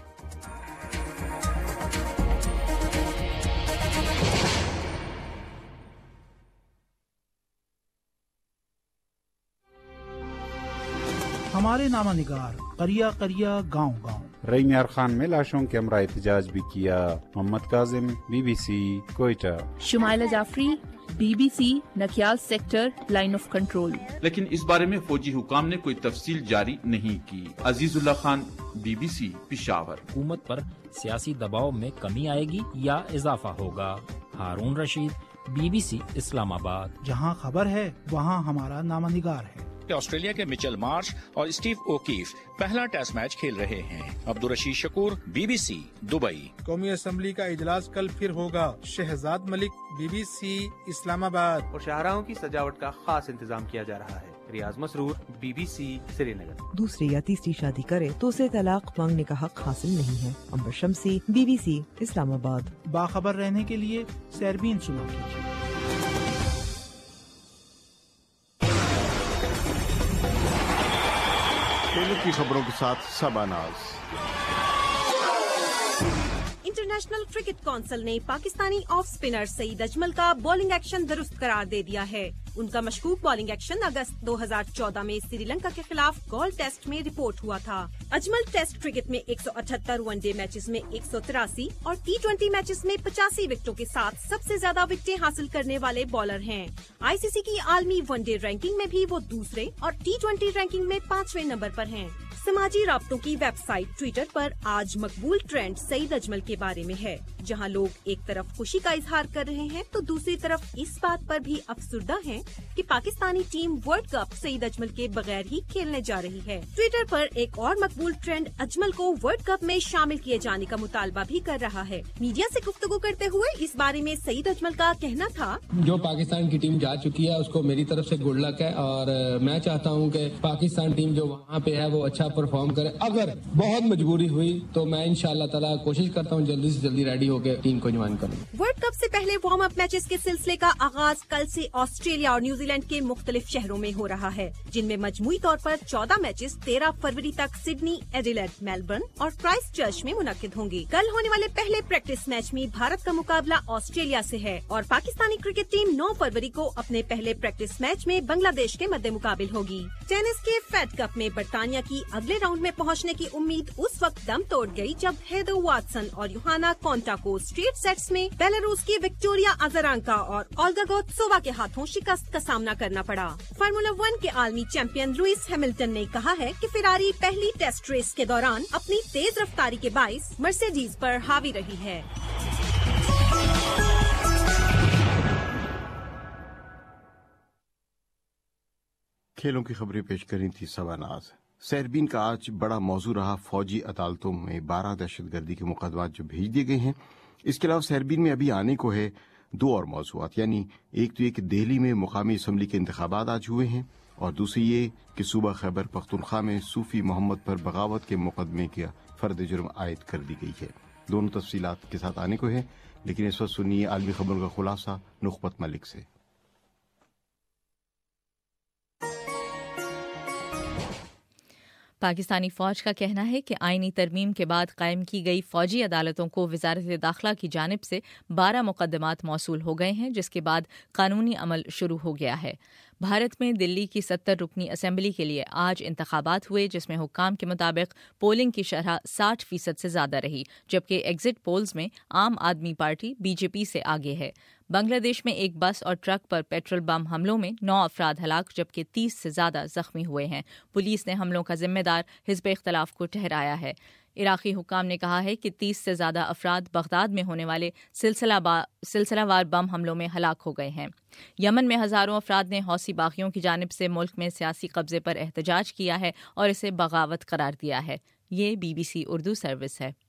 ہمارے نامہ نگار قریہ قریہ گاؤں گاؤں رئی میار خان میں لاشوں کے ہمراہ احتجاج بھی کیا۔ Muhammad Kazim B B C Quetta. Shumaila Jafri B B C Nakyal sector line of control. لیکن اس بارے میں فوجی حکام نے کوئی تفصیل جاری نہیں کی۔ عزیز اللہ Khan B B C Peshawar. حکومت پر سیاسی دباؤ میں کمی آئے گی یا اضافہ ہوگا؟ Haroon Rasheed B B C Islamabad. جہاں خبر ہے وہاں ہمارا نامہ نگار ہے۔ آسٹریلیا کے مچل مارش اور اسٹیو اوکیف پہلا ٹیسٹ میچ کھیل رہے ہیں۔ Abdul Rasheed Shakoor B B C Dubai. قومی اسمبلی کا اجلاس کل پھر ہوگا۔ Shahzad Malik B B C Islamabad. اور شاہراہوں کی سجاوٹ کا خاص انتظام کیا جا رہا ہے۔ Riaz Masroor B B C Srinagar. دوسری یا تیسری شادی کرے تو اسے طلاق مانگنے کا حق حاصل نہیں ہے۔ امبر شمسی بی بی سی اسلام آباد۔ باخبر رہنے کے لیے سیربین سنا کیجیے۔ کھیلوں کی خبروں کے ساتھ سباناز۔ انٹرنیشنل کرکٹ کونسل نے پاکستانی آف سپنر سعید اجمل کا بالنگ ایکشن درست قرار دے دیا ہے۔ ان کا مشکوک بالنگ ایکشن اگست دو ہزار چودہ میں سری لنکا کے خلاف گول ٹیسٹ میں رپورٹ ہوا تھا۔ اجمل ٹیسٹ کرکٹ میں ایک سو اٹھہتر ون ڈے میچز میں ایک سو تراسی اور ٹی ٹوینٹی میچز میں پچاسی وکٹوں کے ساتھ سب سے زیادہ وکٹیں حاصل کرنے والے بالر ہیں۔ آئی سی سی کی عالمی ون ڈے رینکنگ میں بھی وہ دوسرے اور ٹی ٹوینٹی رینکنگ میں پانچویں نمبر پر ہیں۔ سماجی رابطوں کی ویب سائٹ ٹویٹر پر آج مقبول ٹرینڈ سعید اجمل کے بارے میں ہے، جہاں لوگ ایک طرف خوشی کا اظہار کر رہے ہیں تو دوسری طرف اس بات پر بھی افسردہ ہیں کہ پاکستانی team world cup Saeed Ajmal کے بغیر ہی کھیلنے جا رہی ہے۔ ٹویٹر پر ایک اور مقبول ٹرینڈ اجمل کو ورلڈ کپ میں شامل کیے جانے کا مطالبہ بھی کر رہا ہے۔ میڈیا سے گفتگو کرتے ہوئے اس بارے میں سعید اجمل کا کہنا تھا، جو پاکستان کی ٹیم جا چکی ہے اس کو میری طرف سے گڈ لک ہے، اور میں چاہتا ہوں کہ پاکستان ٹیم جو وہاں پہ ہے وہ اچھا پرفارم کرے۔ اگر بہت مجبوری ہوئی تو میں انشاءاللہ تعالی کوشش کرتا ہوں جلدی سے جلدی ریڈی ہو کے ٹیم کو جوائن کروں۔ ورلڈ کپ سے پہلے وارم اپ میچز کے سلسلے کا آغاز کل سے آسٹریلیا اور نیوزی لینڈ کے مختلف شہروں میں ہو رہا ہے، جن میں مجموعی طور پر چودہ میچز تیرہ فروری تک سڈنی، ایڈیلیڈ، میلبرن اور کرائسٹ چرچ میں منعقد ہوں گے۔ کل ہونے والے پہلے پریکٹس میچ میں بھارت کا مقابلہ آسٹریلیا سے ہے اور پاکستانی کرکٹ ٹیم نو فروری کو اپنے پہلے پریکٹس میچ میں بنگلہ دیش کے مد مقابل ہوگی۔ ٹینس کے فیڈ کپ میں برطانیہ کی اگلے راؤنڈ میں پہنچنے کی امید اس وقت دم توڑ گئی جب ہیدر واٹسن اور یوہانا کونٹا کو اسٹریٹ سیٹس میں بیلاروس کی وکٹوریا ازارانکا اور اولگا گوتسووا کے ہاتھوں شکست کا سامنا کرنا پڑا۔ فارمولا ون کے عالمی چیمپئن لوئس ہیملٹن نے کہا ہے کہ فراری پہلی ٹیسٹ ریس کے دوران اپنی تیز رفتاری کے باعث مرسیڈیز پر حاوی رہی ہے۔ کھیلوں کی خبریں پیش کری تھی سواناز۔ سیربین کا آج بڑا موضوع رہا فوجی عدالتوں میں بارہ دہشت گردی کے مقدمات جو بھیج دیے گئے ہیں۔ اس کے علاوہ سیربین میں ابھی آنے کو ہے دو اور موضوعات، یعنی ایک تو یہ کہ دہلی میں مقامی اسمبلی کے انتخابات آج ہوئے ہیں، اور دوسری یہ کہ صوبہ خیبر پختونخوا میں صوفی محمد پر بغاوت کے مقدمے کا فرد جرم عائد کر دی گئی ہے۔ دونوں تفصیلات کے ساتھ آنے کو ہے، لیکن اس وقت سنیے عالمی خبروں کا خلاصہ نخبت ملک سے۔ پاکستانی فوج کا کہنا ہے کہ آئینی ترمیم کے بعد قائم کی گئی فوجی عدالتوں کو وزارت داخلہ کی جانب سے بارہ مقدمات موصول ہو گئے ہیں، جس کے بعد قانونی عمل شروع ہو گیا ہے۔ بھارت میں دلی کی ستر رکنی اسمبلی کے لیے آج انتخابات ہوئے، جس میں حکام کے مطابق پولنگ کی شرح ساٹھ فیصد سے زیادہ رہی، جبکہ ایگزٹ پولز میں عام آدمی پارٹی بی جے پی سے آگے ہے۔ بنگلہ دیش میں ایک بس اور ٹرک پر پیٹرول بم حملوں میں نو افراد ہلاک جبکہ تیس سے زیادہ زخمی ہوئے ہیں۔ پولیس نے حملوں کا ذمہ دار حزب اختلاف کو ٹھہرایا ہے۔ عراقی حکام نے کہا ہے کہ تیس سے زیادہ افراد بغداد میں ہونے والے سلسلہ با سلسلہ وار بم حملوں میں ہلاک ہو گئے ہیں۔ یمن میں ہزاروں افراد نے حوثی باغیوں کی جانب سے ملک میں سیاسی قبضے پر احتجاج کیا ہے اور اسے بغاوت قرار دیا ہے۔ یہ B B C Urdu service ہے۔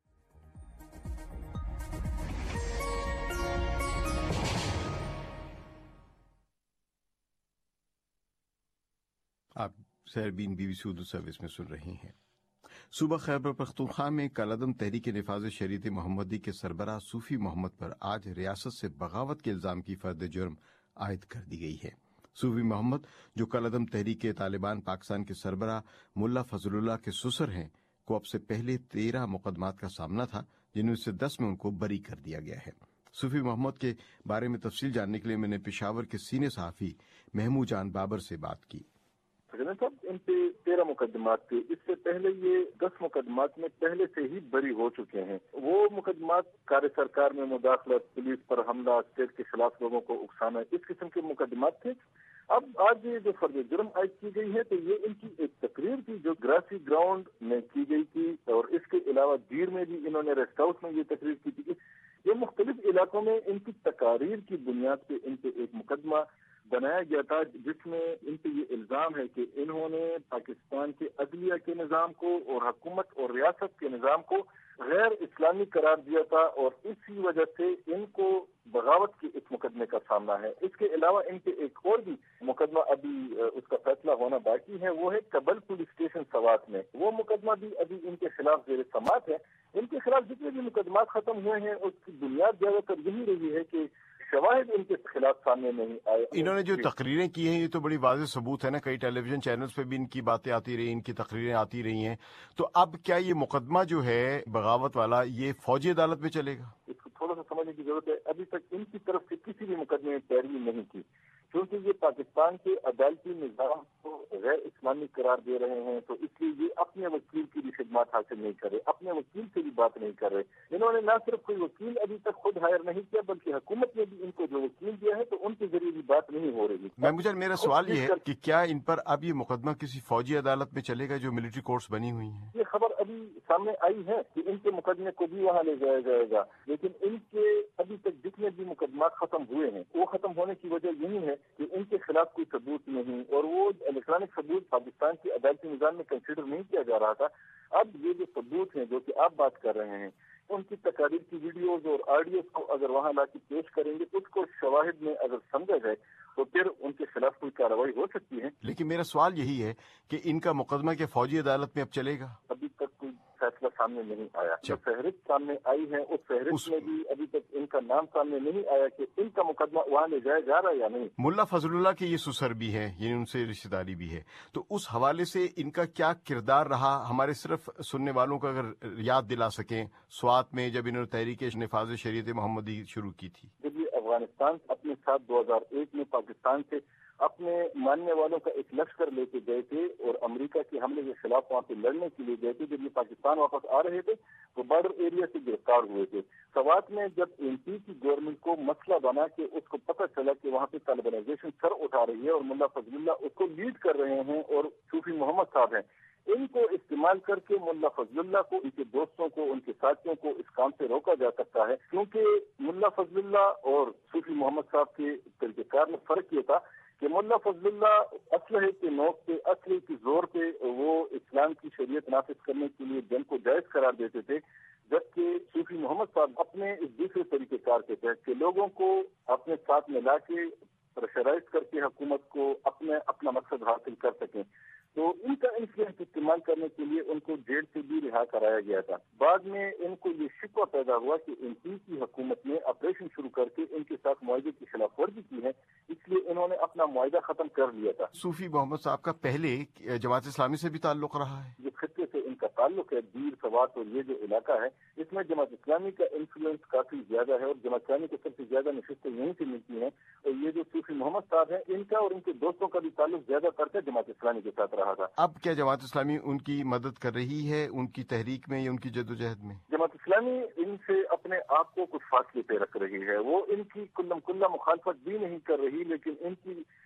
آپ Sairbeen B B C Urdu service میں سن رہے ہیں۔ صوبہ خیبر پختونخوا میں کالعدم تحریک نفاذ شریعت محمدی کے سربراہ صوفی محمد پر آج ریاست سے بغاوت کے الزام کی فرد جرم عائد کر دی گئی ہے۔ صوفی محمد جو کالعدم تحریک طالبان پاکستان کے سربراہ ملا فضل اللہ کے سسر ہیں کو اب سے پہلے تیرہ مقدمات کا سامنا تھا، جن میں سے دس میں ان کو بری کر دیا گیا ہے۔ صوفی محمد کے بارے میں تفصیل جاننے کے لیے میں نے پشاور کے سینئر صحافی محمود جان بابر سے بات کی۔ صاحب ان پہ تیرہ مقدمات تھے، اس سے پہلے یہ دس مقدمات میں پہلے سے ہی بری ہو چکے ہیں۔ وہ مقدمات کار سرکار میں مداخلت، پولیس پر حملہ، اسٹیٹ کے خلاف لوگوں کو اکسانا، اس قسم کے مقدمات تھے۔ اب آج یہ جو فرد جرم عائد کی گئی ہے تو یہ ان کی ایک تقریر تھی جو گراسی گراؤنڈ میں کی گئی تھی، اور اس کے علاوہ دیر میں بھی انہوں نے ریسٹ ہاؤس میں یہ تقریر کی تھی۔ یہ مختلف علاقوں میں ان کی تقاریر کی بنیاد پہ ان پہ ایک مقدمہ بنایا گیا تھا، جس میں ان پہ یہ الزام ہے کہ انہوں نے پاکستان کے عدلیہ کے نظام کو اور حکومت اور ریاست کے نظام کو غیر اسلامی قرار دیا تھا، اور اسی وجہ سے ان کو بغاوت کے اس مقدمے کا سامنا ہے۔ اس کے علاوہ ان پہ ایک اور بھی مقدمہ ابھی اس کا فیصلہ ہونا باقی ہے، وہ ہے کبل پولیس اسٹیشن سوات میں۔ وہ مقدمہ بھی ابھی ان کے خلاف زیر سماعت ہے۔ ان کے خلاف جتنے بھی مقدمات ختم ہوئے ہیں اس کی بنیاد زیادہ تر یہی رہی ہے کہ شواہد ان کے خلاف سامنے نہیں آئے۔ انہوں نے جو تقریریں کی ہیں یہ تو بڑی واضح ثبوت ہے نا، کئی ٹیلی ویژن چینلز پہ بھی ان کی باتیں آتی رہی، ان کی تقریریں آتی رہی ہیں، تو اب کیا یہ مقدمہ جو ہے بغاوت والا یہ فوجی عدالت میں چلے گا؟ اس کو تھوڑا سا سمجھنے کی ضرورت ہے۔ ابھی تک ان کی طرف سے کسی بھی مقدمے میں پیروی نہیں کی، کیونکہ یہ پاکستان کے عدالتی نظام کو غیر اسلامی قرار دے رہے ہیں، تو اس لیے یہ اپنے وکیل کی بھی خدمات حاصل نہیں کر رہے، اپنے وکیل سے بھی بات نہیں کر رہے۔ انہوں نے نہ صرف کوئی وکیل ابھی تک خود ہائر نہیں کیا، بلکہ حکومت نے بھی ان کو جو وکیل دیا ہے تو ان کے ذریعے بھی بات نہیں ہو رہی۔ محمود جان، میرا سوال یہ ہے کہ کیا ان پر اب یہ مقدمہ کسی فوجی عدالت میں چلے گا جو ملٹری کورٹس بنی ہوئی ہیں؟ یہ خبر ابھی سامنے آئی ہے کہ ان کے مقدمے کو بھی وہاں لے جایا جائے گا، لیکن ان کے ابھی تک جتنے بھی مقدمات ختم ہوئے ہیں وہ ختم ہونے کی وجہ یہی ہے کہ ان کے خلاف کوئی ثبوت نہیں، اور وہ الیکٹرانک ثبوت پاکستان کے عدالتی نظام میں کنسیڈر نہیں کیا جا رہا تھا۔ اب یہ جو ثبوت ہیں جو کہ آپ بات کر رہے ہیں، ان کی تقاریر کی ویڈیوز اور آڈیوز کو اگر وہاں لا کے پیش کریں گے، اس کو شواہد میں اگر سمجھا جائے تو پھر ان کے خلاف کوئی کارروائی ہو سکتی ہے۔ لیکن میرا سوال یہی ہے کہ ان کا مقدمہ کیا فوجی عدالت میں اب چلے گا؟ ابھی تک کوئی فیصلہ سامنے نہیں آیا۔ جو فہرست سامنے آئی ہے اس فہرست میں بھی ابھی تک ان کا نام سامنے نہیں آیا کہ ان کا مقدمہ وہاں لے جایا جا رہا ہے یا نہیں۔ ملا فضل اللہ کے یہ سسر بھی ہے، یعنی ان سے رشتہ داری بھی ہے، تو اس حوالے سے ان کا کیا کردار رہا، ہمارے صرف سننے والوں کو اگر یاد دلا سکیں، سوات میں جب انہوں نے تحریک نفاذ شریعت محمدی شروع کی تھی؟ جب یہ افغانستان اپنے ساتھ دو ہزار ایک میں پاکستان سے اپنے ماننے والوں کا ایک لشکر لے کے گئے تھے اور امریکہ کے حملے کے خلاف وہاں پہ لڑنے کے لیے گئے تھے، جب یہ پاکستان واپس آ رہے تھے تو بارڈر ایریا سے گرفتار ہوئے تھے۔ سوات میں جب این پی کی گورنمنٹ کو مسئلہ بنا کہ اس کو پتہ چلا کہ وہاں پہ طالبانائزیشن سر اٹھا رہی ہے اور ملا فضل اللہ اس کو لیڈ کر رہے ہیں اور صوفی محمد صاحب ہیں، ان کو استعمال کر کے ملا فضل اللہ کو، ان کے دوستوں کو، ان کے ساتھیوں کو اس کام سے روکا جا سکتا ہے، کیونکہ ملا فضل اللہ اور صوفی محمد صاحب کے طریقہ کار میں فرق یہ تھا کہ ملا فضل اللہ اسلحے کے نوک پہ، اسلحے کے زور پہ وہ اسلام کی شریعت نافذ کرنے کے لیے جنگ کو جائز قرار دیتے تھے، جبکہ صوفی محمد صاحب اپنے اس دوسرے طریقہ کار کے تحت کہ لوگوں کو اپنے ساتھ ملا کے پریشرائز کر کے حکومت کو اپنے اپنا مقصد حاصل کر سکیں، تو ان کا انفلوئنس استعمال کرنے کے لیے ان کو جیل سے بھی رہا کرایا گیا تھا۔ بعد میں ان کو یہ شکوہ پیدا ہوا کہ این پی کی حکومت نے آپریشن شروع کر کے ان کے ساتھ معاہدے کی خلاف ورزی کی ہے، اس لیے انہوں نے اپنا معاہدہ ختم کر لیا تھا۔ صوفی محمد صاحب کا پہلے جماعت اسلامی سے بھی تعلق رہا ہے؟ جو خطے سے ان کا تعلق ہے، دیر سوات اور یہ جو علاقہ ہے، اس میں جماعت اسلامی کا انفلوئنس کافی زیادہ ہے اور جماعت اسلامی کو سب سے زیادہ نشستیں یہیں سے ملتی ہیں، اور یہ جو صوفی محمد صاحب ہیں ان کا اور ان کے دوستوں کا بھی تعلق زیادہ تر جماعت اسلامی کے ساتھ رہا تھا۔ اب کیا جماعت اسلامی ان کی مدد کر رہی ہے ان کی تحریک میں یا ان کی جدوجہد میں؟ جماعت اسلامی ان سے اپنے آپ کو کچھ فاصلے پہ رکھ رہی ہے، وہ ان کی کلم کلہ مخالفت بھی نہیں کر رہی، لیکن ان کی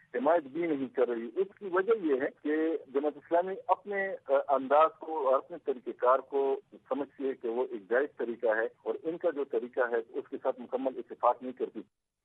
حمایت بھی نہیں کر رہی. اس کی وجہ یہ ہے کہ جماعت اسلامی اپنے انداز کو اور اپنے طریقہ کار کو سمجھتی ہے کہ وہ ایک جائز طریقہ ہے اور ان کا جو طریقہ ہے اس کے ساتھ مکمل اتفاق نہیں کرتی.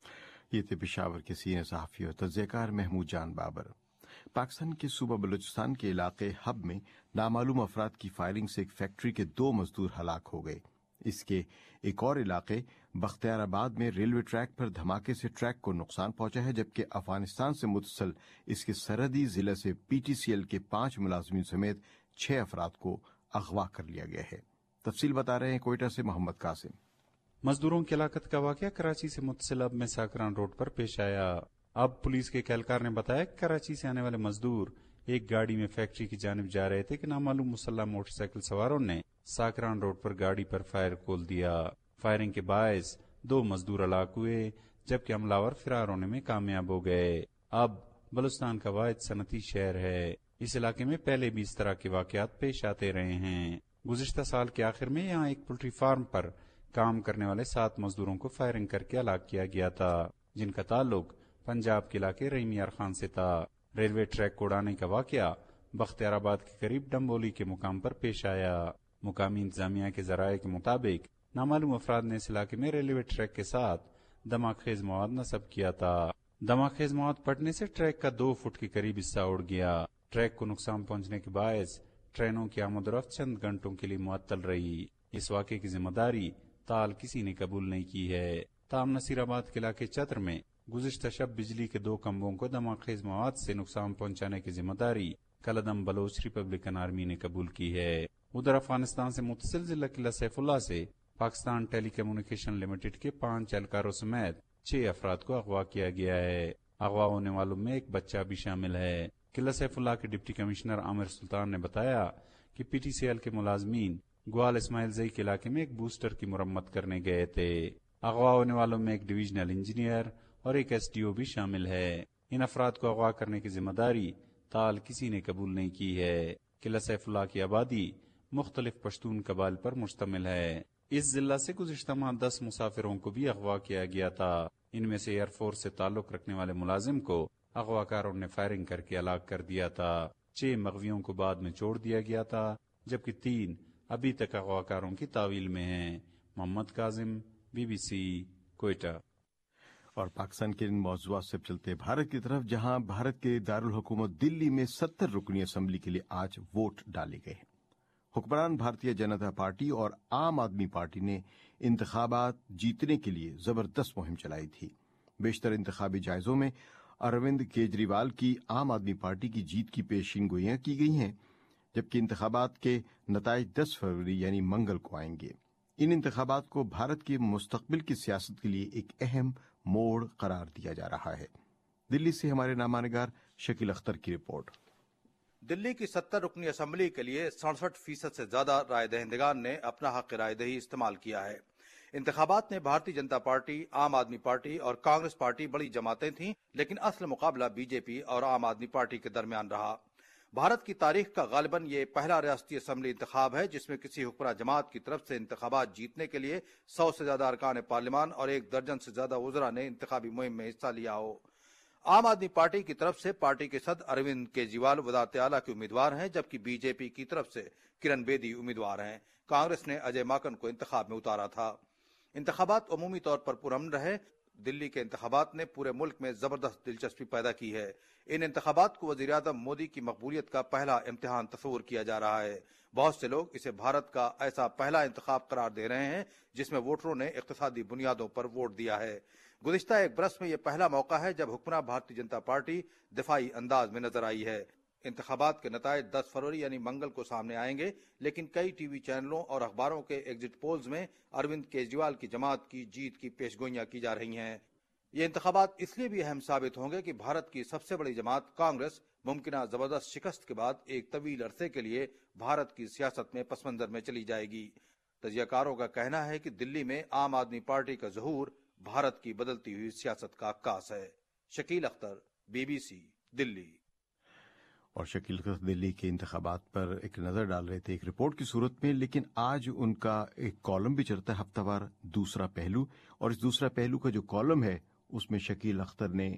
یہ تھے پشاور کے سینئر صحافی اور تجزیہ کار محمود جان بابر. پاکستان کے صوبہ بلوچستان کے علاقے ہب میں نامعلوم افراد کی فائرنگ سے ایک فیکٹری کے دو مزدور ہلاک ہو گئے. اس کے ایک اور علاقے بختیار آباد میں ریلوے ٹریک پر دھماکے سے ٹریک کو نقصان پہنچا ہے، جبکہ افغانستان سے متصل اس کے سرحدی ضلع سے پی ٹی سی ایل کے پانچ ملازمین سمیت چھ افراد کو اغوا کر لیا گیا ہے. تفصیل بتا رہے ہیں کوئٹہ سے محمد قاسم. مزدوروں کی ہلاکت کا واقعہ کراچی سے متصل اب میں ساکران روڈ پر پیش آیا. اب پولیس کے ایک اہلکار نے بتایا کہ کراچی سے آنے والے مزدور ایک گاڑی میں فیکٹری کی جانب جا رہے تھے کہ نامعلوم مسلح موٹر سائیکل سواروں نے ساکران روڈ پر گاڑی پر فائر کھول دیا. فائرنگ کے باعث دو مزدور ہلاک ہوئے جبکہ حملہ فرار ہونے میں کامیاب ہو گئے. اب بلوچستان کا واحد صنعتی شہر ہے. اس علاقے میں پہلے بھی اس طرح کے واقعات پیش آتے رہے ہیں. گزشتہ سال کے آخر میں یہاں ایک پولٹری فارم پر کام کرنے والے سات مزدوروں کو فائرنگ کر کے ہلاک کیا گیا تھا، جن کا تعلق پنجاب کے علاقے رحیم یار خان سے تھا. ریلوے ٹریک کو اڑانے کا واقعہ بختیار آباد کے قریب ڈمبولی کے مقام پر پیش آیا. مقامی انتظامیہ کے ذرائع کے مطابق نامعلوم افراد نے اس علاقے میں ریلوے ٹریک کے ساتھ دھماک خیز مواد نصب کیا تھا. دھماک خیز مواد پھٹنے سے ٹریک کا دو فٹ کے قریب حصہ اڑ گیا. ٹریک کو نقصان پہنچنے کے باعث ٹرینوں کی آمد و رفت چند گھنٹوں کے لیے معطل رہی. اس واقعے کی ذمہ داری تال کسی نے قبول نہیں کی ہے. تاہم نصیر آباد کے علاقے چتر میں گزشتہ شب بجلی کے دو کھمبوں کو دھماک خیز مواد سے نقصان پہنچانے کی ذمہ داری کلدم بلوچ ریپبلکن آرمی نے قبول کی ہے. ادھر افغانستان سے متصل ضلع قلعہ سیف اللہ سے پاکستان ٹیلی کمیونیکیشن لمیٹڈ کے پانچ اہلکاروں سمیت چھ افراد کو اغوا کیا گیا ہے. اغوا ہونے والوں میں ایک بچہ بھی شامل ہے. قلعہ سیف اللہ کے ڈپٹی کمشنر عامر سلطان نے بتایا کہ پی ٹی سی ایل کے ملازمین گوال اسماعیل زئی کے علاقے میں ایک بوسٹر کی مرمت کرنے گئے تھے. اغوا ہونے والوں میں ایک ڈویژنل انجینئر اور ایک ایس ڈی او بھی شامل ہے. ان افراد کو اغوا کرنے کی ذمہ داری تال کسی نے قبول نہیں کی ہے. قلعہ سیف اللہ کی آبادی مختلف پشتون قبائل پر مشتمل ہے. اس ضلع سے گزشتہ ماہ دس مسافروں کو بھی اغوا کیا گیا تھا. ان میں سے ایئر فورس سے تعلق رکھنے والے ملازم کو اغوا کاروں نے فائرنگ کر کے ہلاک کر دیا تھا. چھ مغویوں کو بعد میں چھوڑ دیا گیا تھا جبکہ تین ابھی تک اغوا کاروں کی تعویل میں ہیں. Muhammad Kazim, B B C, Quetta. اور پاکستان کے ان موضوعات سے چلتے بھارت کی طرف، جہاں بھارت کے دارالحکومت دلی میں ستر رکنی اسمبلی کے لیے آج ووٹ ڈالے گئے. حکمران بھارتیہ جنتا پارٹی اور عام آدمی پارٹی نے انتخابات جیتنے کے لیے زبردست مہم چلائی تھی. بیشتر انتخابی جائزوں میں اروند کیجریوال کی عام آدمی پارٹی کی جیت کی پیشین گوئیاں کی گئی ہیں، جبکہ انتخابات کے نتائج دس فروری یعنی منگل کو آئیں گے. ان انتخابات کو بھارت کے مستقبل کی سیاست کے لیے ایک اہم موڑ قرار دیا جا رہا ہے. دلی سے ہمارے نامہ نگار شکیل اختر کی رپورٹ. دلی کی ستر رکنی اسمبلی کے لیے سڑسٹھ فیصد سے زیادہ رائے دہندگان نے اپنا حق رائے دہی استعمال کیا ہے. انتخابات میں بھارتی جنتا پارٹی، عام آدمی پارٹی اور کانگریس پارٹی بڑی جماعتیں تھیں، لیکن اصل مقابلہ بی جے پی اور عام آدمی پارٹی کے درمیان رہا. بھارت کی تاریخ کا غالباً یہ پہلا ریاستی اسمبلی انتخاب ہے جس میں کسی حکمراں جماعت کی طرف سے انتخابات جیتنے کے لیے سو سے زیادہ ارکان پارلیمان اور ایک درجن سے زیادہ وزراء نے انتخابی مہم میں حصہ لیا ہو. عام آدمی پارٹی کی طرف سے پارٹی کے صدر اروند کیجریوال وزارت اعلیٰ کے امیدوار ہیں، جبکہ بی جے پی کی طرف سے کرن بیدی امیدوار ہیں. کانگریس نے اجے ماکن کو انتخاب میں اتارا تھا. انتخابات عمومی طور پر پرامن رہے. دلی کے انتخابات نے پورے ملک میں زبردست دلچسپی پیدا کی ہے. ان انتخابات کو وزیر اعظم مودی کی مقبولیت کا پہلا امتحان تصور کیا جا رہا ہے. بہت سے لوگ اسے بھارت کا ایسا پہلا انتخاب قرار دے رہے ہیں جس میں ووٹروں نے اقتصادی بنیادوں پر ووٹ دیا ہے. گزشتہ ایک برس میں یہ پہلا موقع ہے جب حکمراں بھارتی جنتا پارٹی دفاعی انداز میں نظر آئی ہے. انتخابات کے نتائج دس فروری یعنی منگل کو سامنے آئیں گے، لیکن کئی ٹی وی چینلوں اور اخباروں کے ایگزٹ پولز میں اروند کیجریوال کی جماعت کی جیت کی پیشگوئیاں کی جا رہی ہیں. یہ انتخابات اس لیے بھی اہم ثابت ہوں گے کہ بھارت کی سب سے بڑی جماعت کانگریس ممکنہ زبردست شکست کے بعد ایک طویل عرصے کے لیے بھارت کی سیاست میں پس منظر میں چلی جائے گی. تجزیہ کاروں کا کہنا ہے کہ دلی میں عام آدمی پارٹی کا ظہور بھارت کی بدلتی ہوئی سیاست کا عکاس ہے. Shakeel Akhtar, B B C, Delhi. اور شکیل اختر دلی کے انتخابات پر ایک نظر ڈال رہے تھے ایک رپورٹ کی صورت میں، لیکن آج ان کا ایک کالم بھی چلتا ہے ہفتہ وار دوسرا پہلو، اور اس دوسرا پہلو کا جو کالم ہے اس میں شکیل اختر نے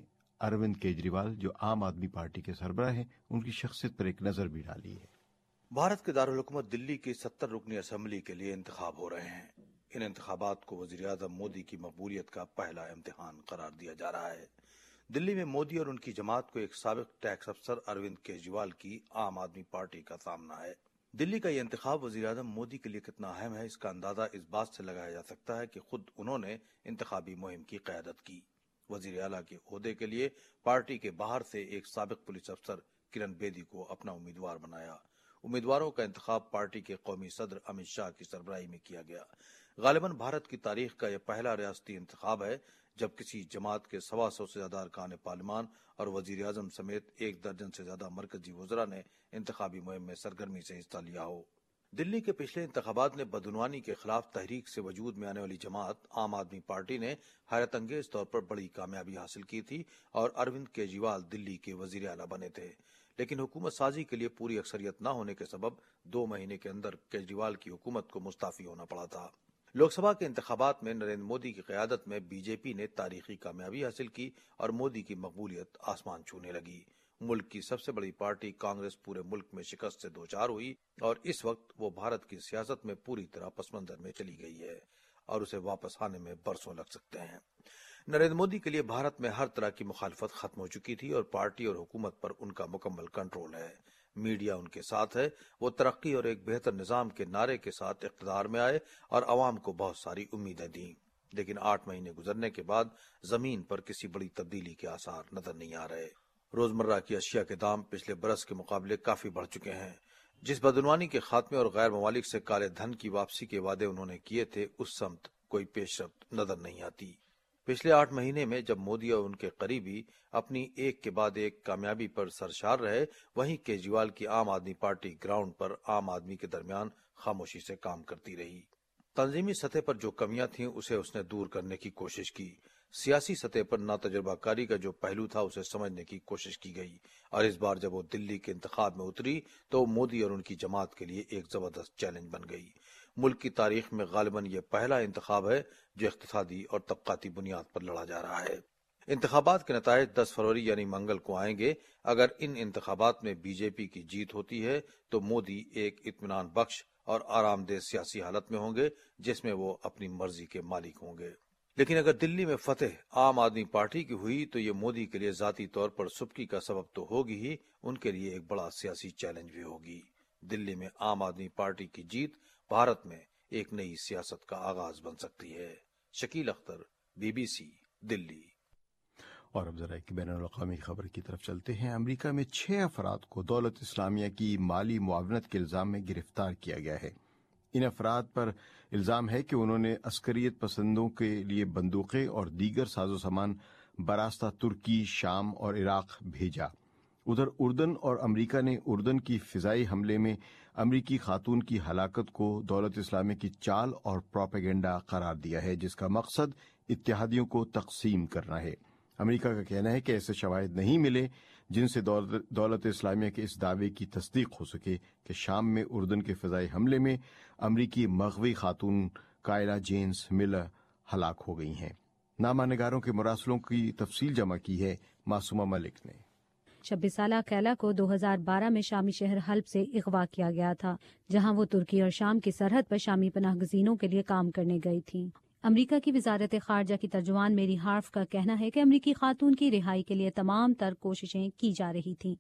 اروند کیجریوال جو عام آدمی پارٹی کے سربراہ ہیں ان کی شخصیت پر ایک نظر بھی ڈالی ہے۔ بھارت کے دارالحکومت دلی کی ستر رکنی اسمبلی کے لیے انتخاب ہو رہے ہیں۔ ان انتخابات کو وزیر اعظم مودی کی مقبولیت کا پہلا امتحان قرار دیا جا رہا ہے۔ دلی میں مودی اور ان کی جماعت کو ایک سابق ٹیکس افسر اروند کیجریوال کی عام آدمی پارٹی کا سامنا ہے۔ دلی کا یہ انتخاب وزیر اعظم مودی کے لیے کتنا اہم ہے اس کا اندازہ اس بات سے لگایا جا سکتا ہے کہ خود انہوں نے انتخابی مہم کی قیادت کی۔ وزیر اعلیٰ کے عہدے کے لیے پارٹی کے باہر سے ایک سابق پولیس افسر کرن بیدی کو اپنا امیدوار بنایا۔ امیدواروں کا انتخاب پارٹی کے قومی صدر امت شاہ کی سربراہی میں کیا گیا۔ غالباً بھارت کی تاریخ کا یہ پہلا ریاستی انتخاب ہے جب کسی جماعت کے سوا سو سے زیادہ ارکان پارلیمان اور وزیر اعظم سمیت ایک درجن سے زیادہ مرکزی وزراء نے انتخابی مہم میں سرگرمی سے حصہ لیا ہو۔ دلی کے پچھلے انتخابات میں بدعنوانی کے خلاف تحریک سے وجود میں آنے والی جماعت عام آدمی پارٹی نے حیرت انگیز طور پر بڑی کامیابی حاصل کی تھی اور اروند کیجریوال دلی کے وزیر اعلیٰ بنے تھے، لیکن حکومت سازی کے لیے پوری اکثریت نہ ہونے کے سبب دو مہینے کے اندر کیجریوال کی حکومت کو مستعفی ہونا پڑا تھا۔ لوک سبھا کے انتخابات میں نریندر مودی کی قیادت میں بی جے پی نے تاریخی کامیابی حاصل کی اور مودی کی مقبولیت آسمان چھونے لگی۔ ملک کی سب سے بڑی پارٹی کانگریس پورے ملک میں شکست سے دوچار ہوئی اور اس وقت وہ بھارت کی سیاست میں پوری طرح پس منظر میں چلی گئی ہے اور اسے واپس آنے میں برسوں لگ سکتے ہیں۔ نریندر مودی کے لیے بھارت میں ہر طرح کی مخالفت ختم ہو چکی تھی اور پارٹی اور حکومت پر ان کا مکمل کنٹرول ہے۔ میڈیا ان کے ساتھ ہے۔ وہ ترقی اور ایک بہتر نظام کے نعرے کے ساتھ اقتدار میں آئے اور عوام کو بہت ساری امیدیں دیں، لیکن آٹھ مہینے گزرنے کے بعد زمین پر کسی بڑی تبدیلی کے آثار نظر نہیں آ رہے۔ روزمرہ کی اشیاء کے دام پچھلے برس کے مقابلے کافی بڑھ چکے ہیں۔ جس بدعنوانی کے خاتمے اور غیر ممالک سے کالے دھن کی واپسی کے وعدے انہوں نے کیے تھے اس سمت کوئی پیش رفت نظر نہیں آتی۔ پچھلے آٹھ مہینے میں جب مودی اور ان کے قریبی اپنی ایک کے بعد ایک کامیابی پر سرشار رہے، وہیں کیجریوال کی عام آدمی پارٹی گراؤنڈ پر عام آدمی کے درمیان خاموشی سے کام کرتی رہی۔ تنظیمی سطح پر جو کمیاں تھیں اسے اس نے دور کرنے کی کوشش کی۔ سیاسی سطح پر ناتجربہ کاری کا جو پہلو تھا اسے سمجھنے کی کوشش کی گئی اور اس بار جب وہ دلی کے انتخاب میں اتری تو وہ مودی اور ان کی جماعت کے لیے ایک زبردست چیلنج بن گئی۔ ملک کی تاریخ میں غالباً یہ پہلا انتخاب ہے جو اقتصادی اور طبقاتی بنیاد پر لڑا جا رہا ہے۔ انتخابات کے نتائج دس فروری یعنی منگل کو آئیں گے۔ اگر ان انتخابات میں بی جے پی کی جیت ہوتی ہے تو مودی ایک اطمینان بخش اور آرام دہ سیاسی حالت میں ہوں گے جس میں وہ اپنی مرضی کے مالک ہوں گے، لیکن اگر دلی میں فتح عام آدمی پارٹی کی ہوئی تو یہ مودی کے لیے ذاتی طور پر سبکی کا سبب تو ہوگی ہی، ان کے لیے ایک بڑا سیاسی چیلنج بھی ہوگی۔ دلی میں عام آدمی پارٹی کی جیت بھارت میں ایک نئی سیاست کا آغاز بن سکتی ہے۔ Shakeel Akhtar, B B C, Delhi. اور اب ذرا ایک بین الاقوامی خبر کی طرف چلتے ہیں۔ امریکہ میں چھ افراد کو دولت اسلامیہ کی مالی معاونت کے الزام میں گرفتار کیا گیا ہے۔ ان افراد پر الزام ہے کہ انہوں نے عسکریت پسندوں کے لیے بندوقیں اور دیگر ساز و سامان براستہ ترکی، شام اور عراق بھیجا۔ ادھر اردن اور امریکہ نے اردن کی فضائی حملے میں امریکی خاتون کی ہلاکت کو دولت اسلامیہ کی چال اور پروپیگنڈا قرار دیا ہے جس کا مقصد اتحادیوں کو تقسیم کرنا ہے۔ امریکہ کا کہنا ہے کہ ایسے شواہد نہیں ملے جن سے دولت اسلامیہ کے اس دعوے کی تصدیق ہو سکے کہ شام میں اردن کے فضائی حملے میں امریکی مغوی خاتون کائلا جینس ملر ہلاک ہو گئی ہیں۔ نامہ نگاروں کے مراسلوں کی تفصیل جمع کی ہے معصومہ ملک نے۔ چھبیس سالہ کیلا کو دو ہزار بارہ میں شامی شہر حلب سے اغوا کیا گیا تھا جہاں وہ ترکی اور شام کی سرحد پر شامی پناہ گزینوں کے لیے کام کرنے گئی تھی۔ امریکہ کی وزارت خارجہ کی ترجمان میری ہارف کا کہنا ہے کہ امریکی خاتون کی رہائی کے لیے تمام تر کوششیں کی جا رہی تھیں۔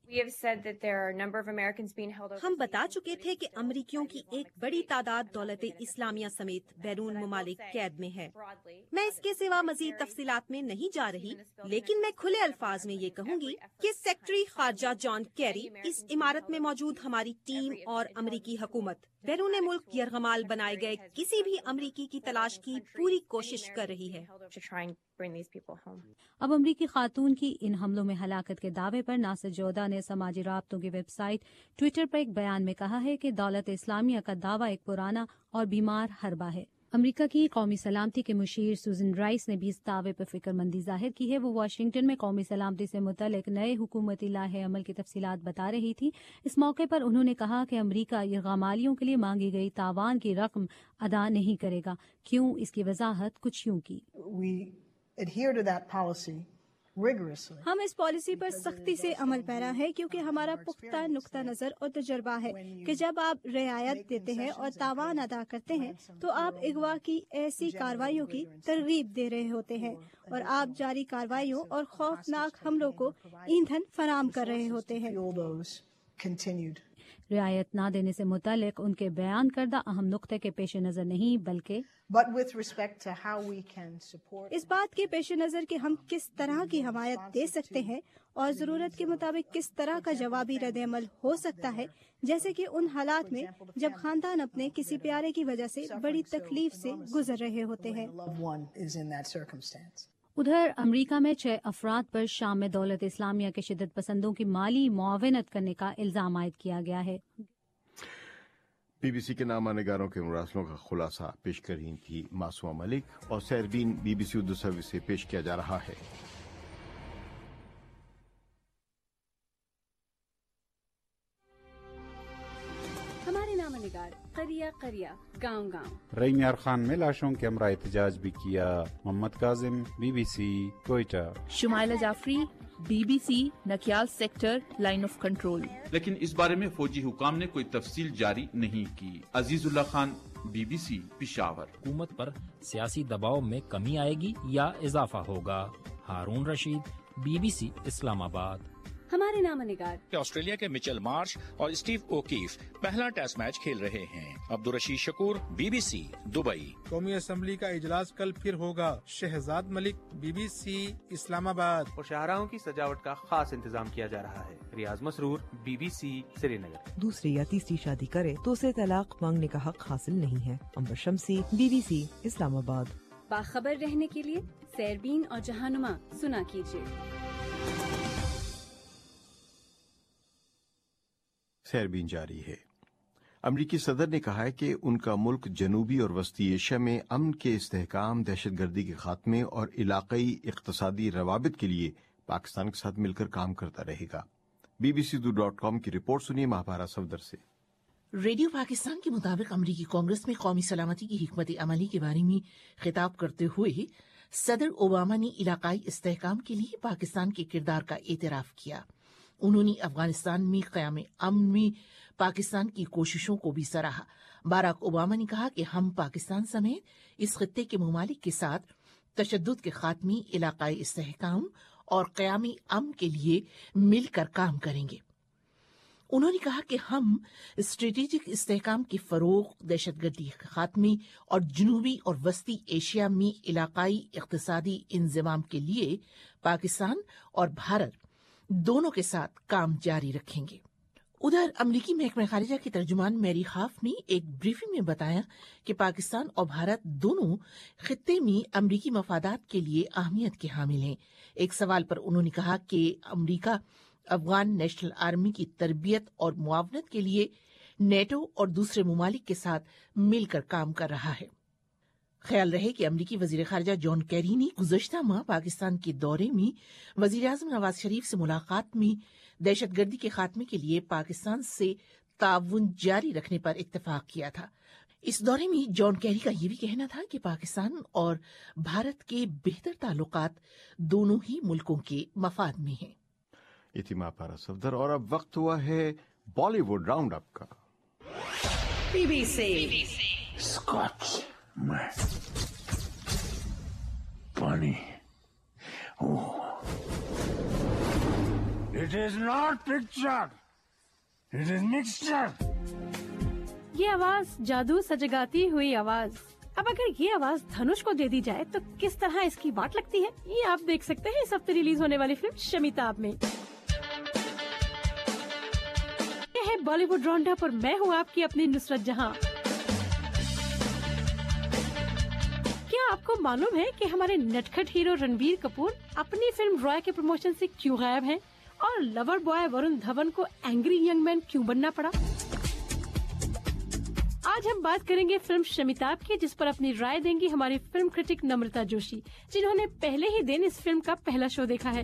ہم بتا چکے تھے کہ امریکیوں کی ایک بڑی تعداد دولت اسلامیہ سمیت بیرون ممالک قید میں ہے۔ میں اس کے سوا مزید تفصیلات میں نہیں جا رہی، لیکن میں کھلے الفاظ میں یہ کہوں گی کہ سیکرٹری خارجہ جان کیری، اس عمارت میں موجود ہماری ٹیم اور امریکی حکومت بیرون ملک یرغمال بنائے گئے کسی بھی امریکی کی تلاش کی پوری کوشش کر رہی ہے۔ اب امریکی خاتون کی ان حملوں میں ہلاکت کے دعوے پر ناصر جودہ نے سماجی رابطوں کی ویب سائٹ ٹویٹر پر ایک بیان میں کہا ہے کہ دولت اسلامیہ کا دعویٰ ایک پرانا اور بیمار حربہ ہے۔ امریکہ کی قومی سلامتی کے مشیر سوزن رائس نے بھی اس دعوے پر فکر مندی ظاہر کی ہے۔ وہ واشنگٹن میں قومی سلامتی سے متعلق نئے حکومتی لائحہ عمل کی تفصیلات بتا رہی تھی۔ اس موقع پر انہوں نے کہا کہ امریکہ یرغمالیوں کے لیے مانگی گئی تاوان کی رقم ادا نہیں کرے گا۔ کیوں؟ اس کی وضاحت کچھ یوں کی۔ We adhere to that policy ہم اس پالیسی پر سختی سے عمل پیرا ہے کیونکہ ہمارا پختہ نقطہ نظر اور تجربہ ہے کہ جب آپ رعایت دیتے ہیں اور تاوان ادا کرتے ہیں تو آپ اغوا کی ایسی کارروائیوں کی ترغیب دے رہے ہوتے ہیں اور آپ جاری کارروائیوں اور خوفناک حملوں کو ایندھن فراہم کر رہے ہوتے ہیں۔ رعایت نہ دینے سے متعلق ان کے بیان کردہ اہم نقطے کے پیش نظر نہیں بلکہ اس بات کے پیش نظر کہ ہم کس طرح کی حمایت دے سکتے ہیں اور ضرورت کے مطابق کس طرح کا جوابی رد عمل ہو سکتا ہے، جیسے کہ ان حالات میں جب خاندان اپنے کسی پیارے کی وجہ سے بڑی تکلیف سے گزر رہے ہوتے ہیں۔ ادھر امریکہ میں چھ افراد پر شام میں دولت اسلامیہ کے شدت پسندوں کی مالی معاونت کرنے کا الزام عائد کیا گیا ہے۔ بی بی سی کے نامہ نگاروں کے مراسلوں کا خلاصہ پیش کر رہی تھی معصومہ ملک اور Sairbeen B B C Urdu service سے پیش کیا جا رہا ہے۔ ہمارے نامہ نگار قریہ قریہ گاؤں گاؤں رئی میار خان میں لاشوں کے ہمراہ احتجاج بھی کیا۔ Muhammad Kazim, B B C, Quetta. Shumaila Jafri, B B C Nakyal sector, line of control. لیکن اس بارے میں فوجی حکام نے کوئی تفصیل جاری نہیں کی۔ عزیز اللہ Khan, B B C Peshawar. حکومت پر سیاسی دباؤ میں کمی آئے گی یا اضافہ ہوگا؟ Haroon Rasheed, B B C Islamabad. ہمارے نامہ نگار آسٹریلیا کے مچل مارش اور اسٹیو اوکیف پہلا ٹیسٹ میچ کھیل رہے ہیں۔ Abdul Rasheed Shakoor, B B C Dubai. قومی اسمبلی کا اجلاس کل پھر ہوگا۔ Shahzad Malik, B B C Islamabad. اور شاہراہوں کی سجاوٹ کا خاص انتظام کیا جا رہا ہے۔ Riaz Masroor, B B C Srinagar. دوسری یا تیسری شادی کرے تو اسے طلاق مانگنے کا حق حاصل نہیں ہے۔ امبر شمسی، بی بی سی اسلام آباد۔ باخبر رہنے کے لیے سیربین اور جہانما سنا کیجیے۔ سیربین جاری ہے۔ امریکی صدر نے کہا ہے کہ ان کا ملک جنوبی اور وسطی ایشیا میں امن کے استحکام، دہشت گردی کے خاتمے اور علاقائی اقتصادی روابط کے لیے پاکستان کے ساتھ مل کر کام کرتا رہے گا۔ B B C dot com کی رپورٹ سنیے مہاپارا صفدر سے۔ ریڈیو پاکستان کے مطابق امریکی کانگریس میں قومی سلامتی کی حکمت عملی کے بارے میں خطاب کرتے ہوئے صدر اوباما نے علاقائی استحکام کے لیے پاکستان کے کردار کا اعتراف کیا۔ انہوں نے افغانستان میں قیام امن میں پاکستان کی کوششوں کو بھی سراہا۔ باراک اوباما نے کہا کہ ہم پاکستان سمیت اس خطے کے ممالک کے ساتھ تشدد کے خاتمے، علاقائی استحکام اور قیام امن کے لیے مل کر کام کریں گے۔ انہوں نے کہا کہ ہم اسٹریٹجک استحکام کے فروغ، دہشت گردی کے خاتمے اور جنوبی اور وسطی ایشیا میں علاقائی اقتصادی انضمام کے لیے پاکستان اور بھارت دونوں کے ساتھ کام جاری رکھیں گے۔ ادھر امریکی محکمہ خارجہ کی ترجمان میری خاف نے ایک بریفنگ میں بتایا کہ پاکستان اور بھارت دونوں خطے میں امریکی مفادات کے لیے اہمیت کے حامل ہیں۔ ایک سوال پر انہوں نے کہا کہ امریکہ افغان نیشنل آرمی کی تربیت اور معاونت کے لیے نیٹو اور دوسرے ممالک کے ساتھ مل کر کام کر رہا ہے۔ خیال رہے کہ امریکی وزیر خارجہ جان کیری نے گزشتہ ماہ پاکستان کے دورے میں وزیر اعظم نواز شریف سے ملاقات میں دہشت گردی کے خاتمے کے لیے پاکستان سے تعاون جاری رکھنے پر اتفاق کیا تھا۔ اس دورے میں جان کیری کا یہ بھی کہنا تھا کہ پاکستان اور بھارت کے بہتر تعلقات دونوں ہی ملکوں کے مفاد میں ہیں۔ اتما پارا صفدر، اور اب وقت ہوا ہے بالی ووڈ راؤنڈ اپ کا۔ بی بی سی اسکاچ میں پانی۔ It is not picture, it is mixture. یہ آواز جادو سجگاتی ہوئی آواز۔ اب اگر یہ آواز دھنوش کو دے دی جائے تو کس طرح اس کی واٹ لگتی ہے، یہ آپ دیکھ سکتے ہیں اس ہفتے ریلیز ہونے والی فلم شمیتاب میں۔ یہ ہے بالی ووڈ راؤنڈ اپ اور میں ہوں آپ کی اپنی نصرت جہاں۔ کیا آپ کو معلوم ہے کہ ہمارے نٹکھٹ ہیرو رنبیر کپور اپنی فلم رائے کے پروموشن سے کیوں غائب ہیں، اور لور بوائے ورن دھون کو اینگری ینگ مین کیوں بننا پڑا؟ آج ہم بات کریں گے فلم شمیتاب کی، جس پر اپنی رائے دیں گی ہماری فلم کرٹک نمرتا جوشی، جنہوں نے پہلے ہی دن اس فلم کا پہلا شو دیکھا ہے۔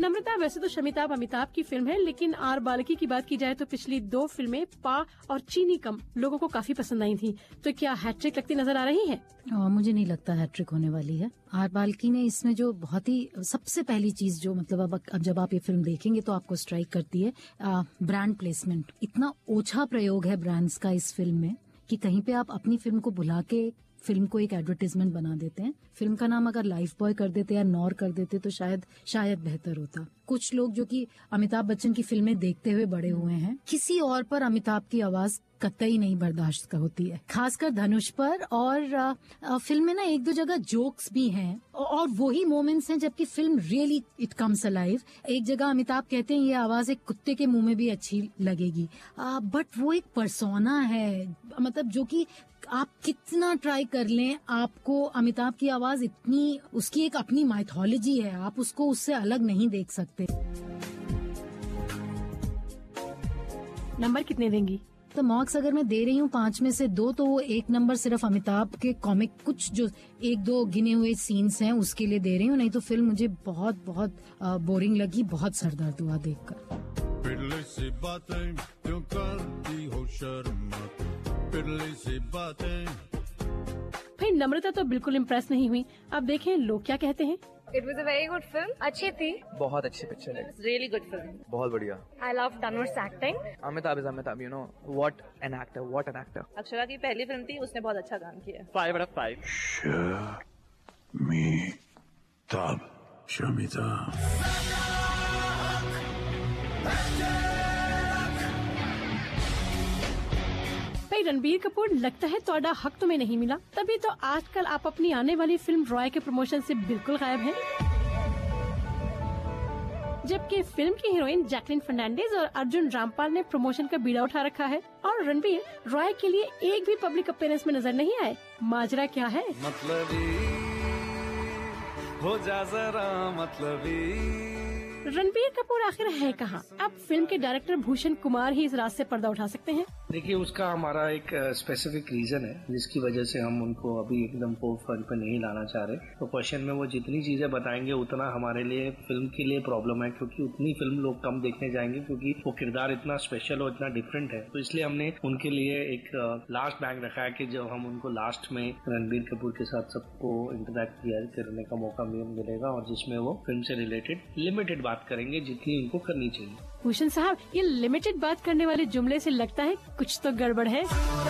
नम्रता, वैसे तो शमिताभ अमिताभ की फिल्म है, लेकिन आर बालकी की बात की जाए तो पिछली दो फिल्में पा और चीनी कम लोगों को काफी पसंद आई थी, तो क्या हैट्रिक लगती नजर आ रही है? आ, मुझे नहीं लगता हैट्रिक होने वाली है। आर बालकी ने इसमें जो बहुत ही सबसे पहली चीज जो मतलब अब, अब जब आप ये फिल्म देखेंगे तो आपको स्ट्राइक करती है, ब्रांड प्लेसमेंट। इतना ओछा प्रयोग है ब्रांड्स का इस फिल्म में कि कहीं पे आप अपनी फिल्म को भुला के फिल्म को एक एडवर्टाइजमेंट बना देते हैं। फिल्म का नाम अगर लाइफ बॉय कर देते या नॉर कर देते तो शायद शायद बेहतर होता। कुछ लोग जो कि अमिताभ बच्चन की फिल्में देखते हुए बड़े हुए हैं, किसी और पर अमिताभ की आवाज कतई नहीं बर्दाश्त होती है, खासकर धनुष पर। और आ, आ, फिल्म में ना एक दो जगह जोक्स भी हैं और वही मोमेंट्स हैं जबकि film really it comes alive. एक जगह अमिताभ कहते हैं ये आवाज एक कुत्ते के मुंह में भी अच्छी लगेगी, बट वो एक पर्सोना है, मतलब जो कि आप कितना ट्राई कर लें आपको अमिताभ की आवाज इतनी, उसकी एक अपनी माइथोलॉजी है, आप उसको उससे अलग नहीं देख सकते। नंबर कितने देंगी? तो मार्क्स अगर मैं दे रही हूँ पाँच में से दो, तो वो एक नंबर सिर्फ अमिताभ के कॉमिक कुछ जो एक दो गिने हुए सीन्स हैं उसके लिए दे रही हूँ, नहीं तो फिल्म मुझे बहुत बहुत बोरिंग लगी, बहुत सरदर्द हुआ देखकर। भाई नम्रता तो बिल्कुल इम्प्रेस नहीं हुई, अब देखें लोग क्या कहते हैं। It was a very good film. अच्छी थी। बहुत अच्छी पिक्चर है। Really good film. बहुत बढ़िया। I love Tanur's acting. Amitabh is Amitabh, you know what an actor, what an actor. Akshara की पहली फिल्म थी, उसने बहुत अच्छा काम किया। Five out of five. Shamitabh, Shamitabh. भाई रणबीर कपूर, लगता है तोड़ा हक तुम्हें नहीं मिला, तभी तो आजकल आप अपनी आने वाली फिल्म रॉय के प्रमोशन से बिल्कुल गायब हैं। जबकि फिल्म की हीरोइन जैकलिन फर्नांडिस और अर्जुन रामपाल ने प्रमोशन का बीड़ा उठा रखा है और रणबीर रॉय के लिए एक भी पब्लिक अपीयरेंस में नजर नहीं आए। माजरा क्या है? मतलबी हो जा जरा मतलबी। रणबीर कपूर आखिर है कहाँ? अब फिल्म के डायरेक्टर भूषण कुमार ही इस रात से पर्दा उठा सकते हैं। देखिए, उसका हमारा एक स्पेसिफिक रीजन है जिसकी वजह से हम उनको अभी एकदम फोर फ्रंट पे नहीं लाना चाह रहे। तो क्वेश्चन में वो जितनी चीजें बताएंगे उतना हमारे लिए फिल्म के लिए प्रॉब्लम है, क्योंकि उतनी फिल्म लोग कम देखने जाएंगे क्योंकि वो किरदार इतना स्पेशल और इतना डिफरेंट है। तो इसलिए हमने उनके लिए एक लास्ट बैंक रखा है कि जब हम उनको लास्ट में रणबीर कपूर के साथ सबको इंटरेक्ट किया करने का मौका मिलेगा और जिसमें वो फिल्म से रिलेटेड लिमिटेड बात करेंगे जितनी उनको करनी चाहिए। भूषण साहब, ये लिमिटेड बात करने वाले जुमले से लगता है कुछ तो गड़बड़ है।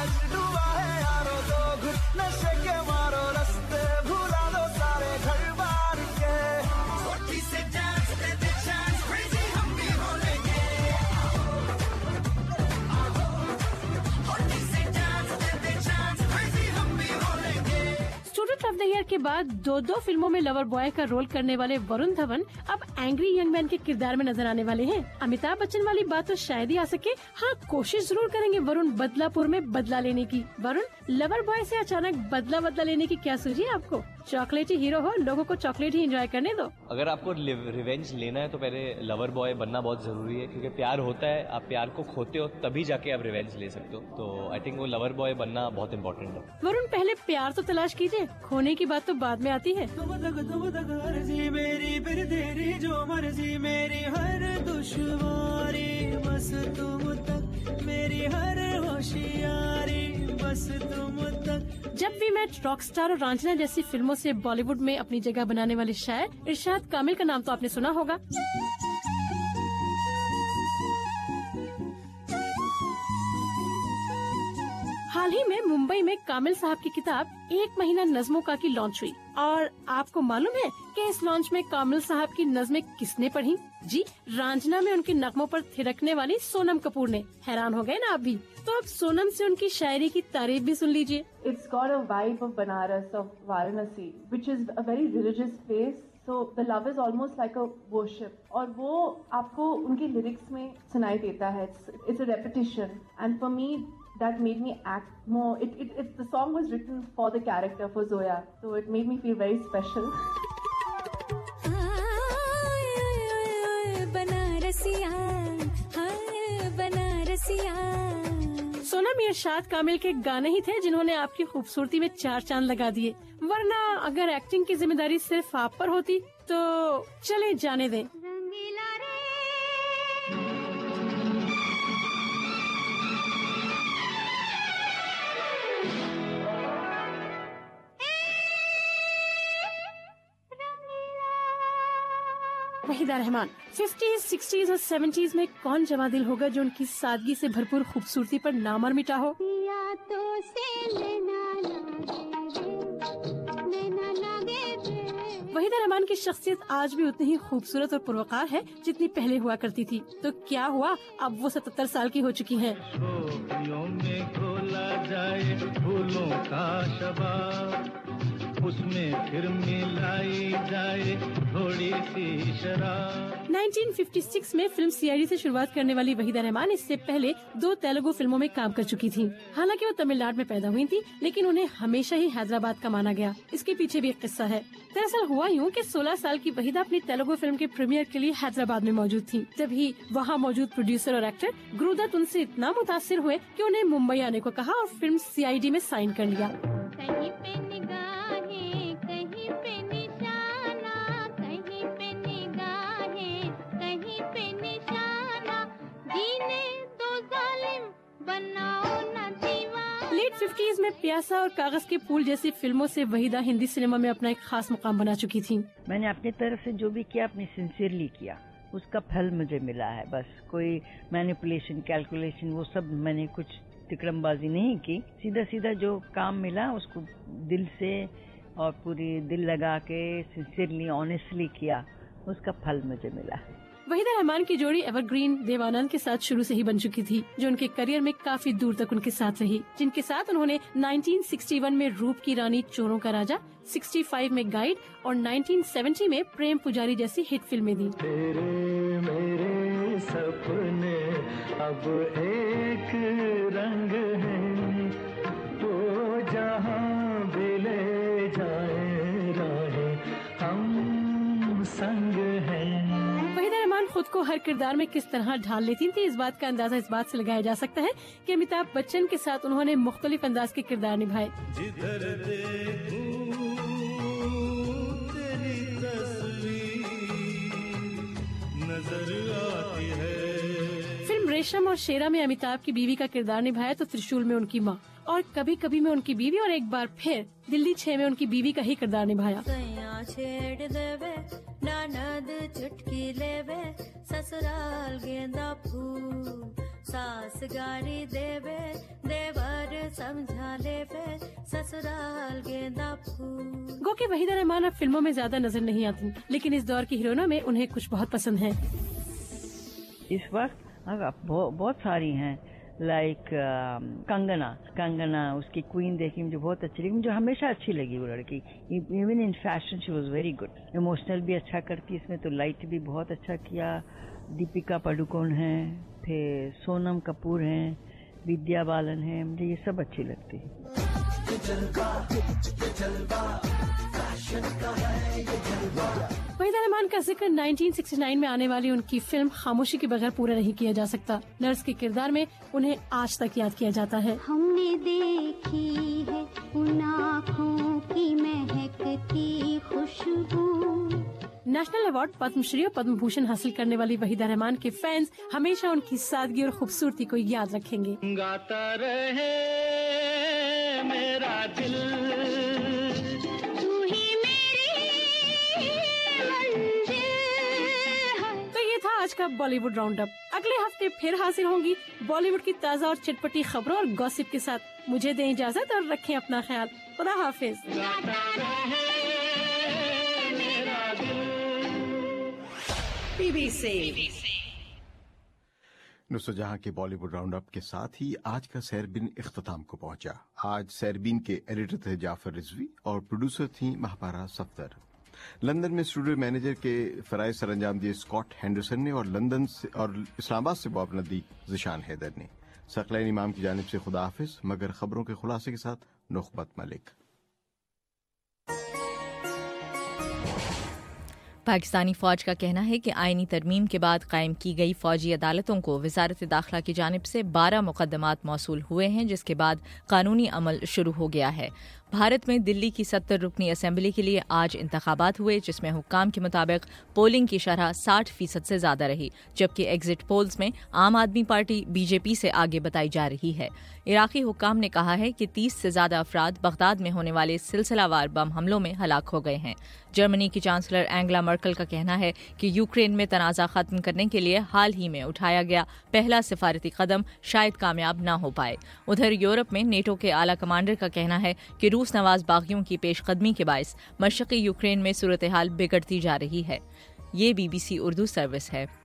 स्टूडेंट ऑफ द ईयर के बाद दो दो फिल्मों में लवर बॉय का रोल करने वाले वरुण धवन अब एंग्री यंग मैन के किरदार में नजर आने वाले हैं। अमिताभ बच्चन वाली बात तो शायद ही आ सके। हाँ, कोशिश जरूर करेंगे वरुण बदलापुर में बदला लेने की। वरुण, लवर बॉय से अचानक बदला बदला लेने की क्या सूझी आपको? चॉकलेटी हीरो हो, लोगों को चॉकलेट ही एंजॉय करने दो। अगर आपको रिवेंज लेना है तो पहले लवर बॉय बनना बहुत जरूरी है, क्योंकि प्यार होता है, आप प्यार को खोते हो तभी जाके आप रिवेंज ले सकते हो। तो आई थिंक वो लवर बॉय बनना बहुत इम्पोर्टेंट है। वरुण, पहले प्यार तो तलाश कीजिए, खोने की बात तो बाद में आती है। मेरी फिर तेरी जो मर्जी, मेरी हर दुश्वारी बस तुम तक, मेरी हर होशियारी बस तुम तक। जब भी मैं रॉकस्टार और रांझना जैसी फिल्मों से बॉलीवुड में अपनी जगह बनाने वाले शायर इरशाद कामिल का नाम तो आपने सुना होगा। हाल ही में मुंबई में कामिल साहब की किताब एक महीना नज़्मों का की लॉन्च हुई और आपको मालूम है कि इस लॉन्च में कामिल साहब की नज़्में किसने पढ़ी? जी, रांझना में उनके नगमों पर थिरकने वाली सोनम कपूर ने। हैरान हो गए ना आप भी? तो अब सोनम से उनकी शायरी की तारीफ भी सुन लीजिए। It's got a vibe of Banaras, of Varanasi, which is a very religious place. So the love is almost like a worship. और वो आपको उनके लिरिक्स में सुनाई देता है. It's, it's a repetition. And for me, that made me act more. It, it, it, the song was written for the character, for Zoya. So it made me feel very special. Sonam इरशाद कामिल के गाने ही थे जिन्होंने आपकी खूबसूरती में चार चांद लगा दिए, वरना अगर एक्टिंग की जिम्मेदारी सिर्फ आप पर होती तो चले जाने दें। وحیدہ رحمان ففٹیز سکسٹیز اور سیونٹیز میں کون جواں دل ہوگا جو ان کی سادگی سے بھرپور خوبصورتی پر نامر مٹا ہو. وحیدہ رحمان کی شخصیت آج بھی اتنی ہی خوبصورت اور پروقار ہے جتنی پہلے ہوا کرتی تھی. تو کیا ہوا، اب وہ ستتر سال کی ہو چکی ہیں. اس میں پھر ملائی جائے تھوڑی سی شراب. نائنٹین ففٹی سکس میں فلم سی آئی ڈی سے شروعات کرنے والی وحیدہ رحمان اس سے پہلے دو تیلگو فلموں میں کام کر چکی تھیں. حالانکہ وہ تمل ناڈو میں پیدا ہوئی تھی، لیکن انہیں ہمیشہ ہی حیدرآباد کا مانا گیا. اس کے پیچھے بھی ایک قصہ ہے. دراصل ہوا یوں کہ سولہ سال کی وحیدہ اپنی تیلگو فلم کے پریمیئر کے لیے حیدرآباد میں موجود تھی. تبھی وہاں موجود پروڈیوسر اور ایکٹر گرو دت ان سے اتنا متاثر ہوئے کہ انہیں ممبئی آنے کو کہا اور فلم سی آئی ڈی میں سائن کر لیا. لیٹ ففٹیز میں پیاسا اور کاغذ کے پھول جیسی فلموں سے وحیدہ ہندی سنیما میں اپنا ایک خاص مقام بنا چکی تھی. میں نے اپنی طرف سے جو بھی کیا اپنی سنسیئرلی کیا، اس کا پھل مجھے ملا ہے. بس کوئی مینیپولیشن کیلکولیشن وہ سب میں نے کچھ تکڑم بازی نہیں کی. سیدھا سیدھا جو کام ملا اس کو دل سے اور پوری دل لگا کے سنسیئرلی آنیسٹلی کیا، اس کا پھل مجھے ملا. وحیدہ رحمان کی جوڑی ایور گرین دیو آنند کے ساتھ شروع سے ہی بن چکی تھی، جو ان کے کریئر میں کافی دور تک ان کے ساتھ رہی، جن کے ساتھ انہوں نے نائنٹین سکسٹی ون میں روپ کی رانی چوروں کا راجا، سکسٹی فائیو میں گائیڈ اور نائنٹین سیونٹی میں پریم پجاری جیسی ہٹ فلمیں دی. تیرے میرے سپنے اب ایک رنگ ہیں، تو جہاں بھی لے جائیں راہیں ہم سنگ ہیں. خود کو ہر کردار میں کس طرح ڈھال لیتی تھی، اس بات کا اندازہ اس بات سے لگایا جا سکتا ہے کہ امیتابھ بچن کے ساتھ انہوں نے مختلف انداز کے کردار نبھائے. جدھر دیکھوں تیری تصویر نظر آتی ہے. فلم ریشم اور شیرا میں امیتابھ کی بیوی کا کردار نبھایا تو ترشول میں ان کی ماں، اور کبھی کبھی میں ان کی بیوی، اور ایک بار پھر دلی چھ میں ان کی بیوی کا ہی کردار نبھایا. چھیڑ دیوے نند چٹکی لیوے سسرال گیندا پھول ساس گاڑی دیوے دیور سمجھا لیوے سسرال گیندا پھول. گو کہ وحیدہ رحمان اب فلموں میں زیادہ نظر نہیں آتی، لیکن اس دور کی ہیروئنوں میں انہیں کچھ بہت پسند ہے. اس وقت بہت ساری ہیں، لائک کنگنا کنگنا اس کی کوئین دیکھی مجھے بہت اچھی لگی، مجھے ہمیشہ اچھی لگی وہ لڑکی. Even in fashion she was very good. Emotional بھی اچھا کرتی، اس میں تو لائٹ بھی بہت اچھا کیا. دیپیکا پڈوکون ہیں، پھر سونم کپور ہیں، ودیا بالن ہیں، مجھے یہ سب اچھی لگتی ہے. وحیدہ رحمان کا ذکر نائنٹین سکسٹی نائن میں آنے والی ان کی فلم خاموشی کے بغیر پورا نہیں کیا جا سکتا. نرس کے کردار میں انہیں آج تک یاد کیا جاتا ہے. ہم نے دیکھی ہے ان آنکھوں کی مہکتی خوشبو. نیشنل ایوارڈ پدم شری اور پدم بھوشن حاصل کرنے والی وحیدہ رحمان کے فینس ہمیشہ ان کی سادگی اور خوبصورتی کو یاد رکھیں گے. گاتا رہے میرا دل آج کا بالی ووڈ راؤنڈ اپ. اگلے ہفتے پھر حاصل ہوں گی بالی ووڈ کی تازہ اور چٹپٹی خبروں اور گوسپ کے ساتھ. مجھے دیں اجازت اور رکھیں اپنا خیال. خدا حافظ. بی بی سی نصرت جہاں کے بالی ووڈ راؤنڈ اپ کے ساتھ ہی آج کا سیربین اختتام کو پہنچا. آج سیربین کے ایڈیٹر تھے جعفر رضوی اور پروڈیوسر تھیں مہاپارا صفدر. لندن میں اسٹوڈیو مینیجر کے فرائض سر انجام دیے اسکاٹ ہینڈرسن نے اور لندن سے اور اسلام آباد سے معاونت دی ذیشان حیدر نے. ثقلین امام کی جانب سے خدا حافظ، مگر خبروں کے خلاصے کے ساتھ نخبت ملک. پاکستانی فوج کا کہنا ہے کہ آئینی ترمیم کے بعد قائم کی گئی فوجی عدالتوں کو وزارت داخلہ کی جانب سے بارہ مقدمات موصول ہوئے ہیں، جس کے بعد قانونی عمل شروع ہو گیا ہے. بھارت میں دلی کی ستر رکنی اسمبلی کے لیے آج انتخابات ہوئے، جس میں حکام کے مطابق پولنگ کی شرح ساٹھ فیصد سے زیادہ رہی، جبکہ ایگزٹ پولز میں عام آدمی پارٹی بی جے پی سے آگے بتائی جا رہی ہے۔ عراقی حکام نے کہا ہے کہ تیس سے زیادہ افراد بغداد میں ہونے والے سلسلہ وار بم حملوں میں ہلاک ہو گئے ہیں۔ جرمنی کی چانسلر اینگلا مرکل کا کہنا ہے کہ یوکرین میں تنازع ختم کرنے کے لیے حال ہی میں اٹھایا گیا پہلا سفارتی قدم شاید کامیاب نہ ہو پائے۔ ادھر یورپ میں نیٹو کے اعلیٰ کمانڈر کا کہنا ہے کہ روس نواز باغیوں کی پیش قدمی کے باعث مشرقی یوکرین میں صورتحال بگڑتی جا رہی ہے۔ یہ B B C Urdu service ہے۔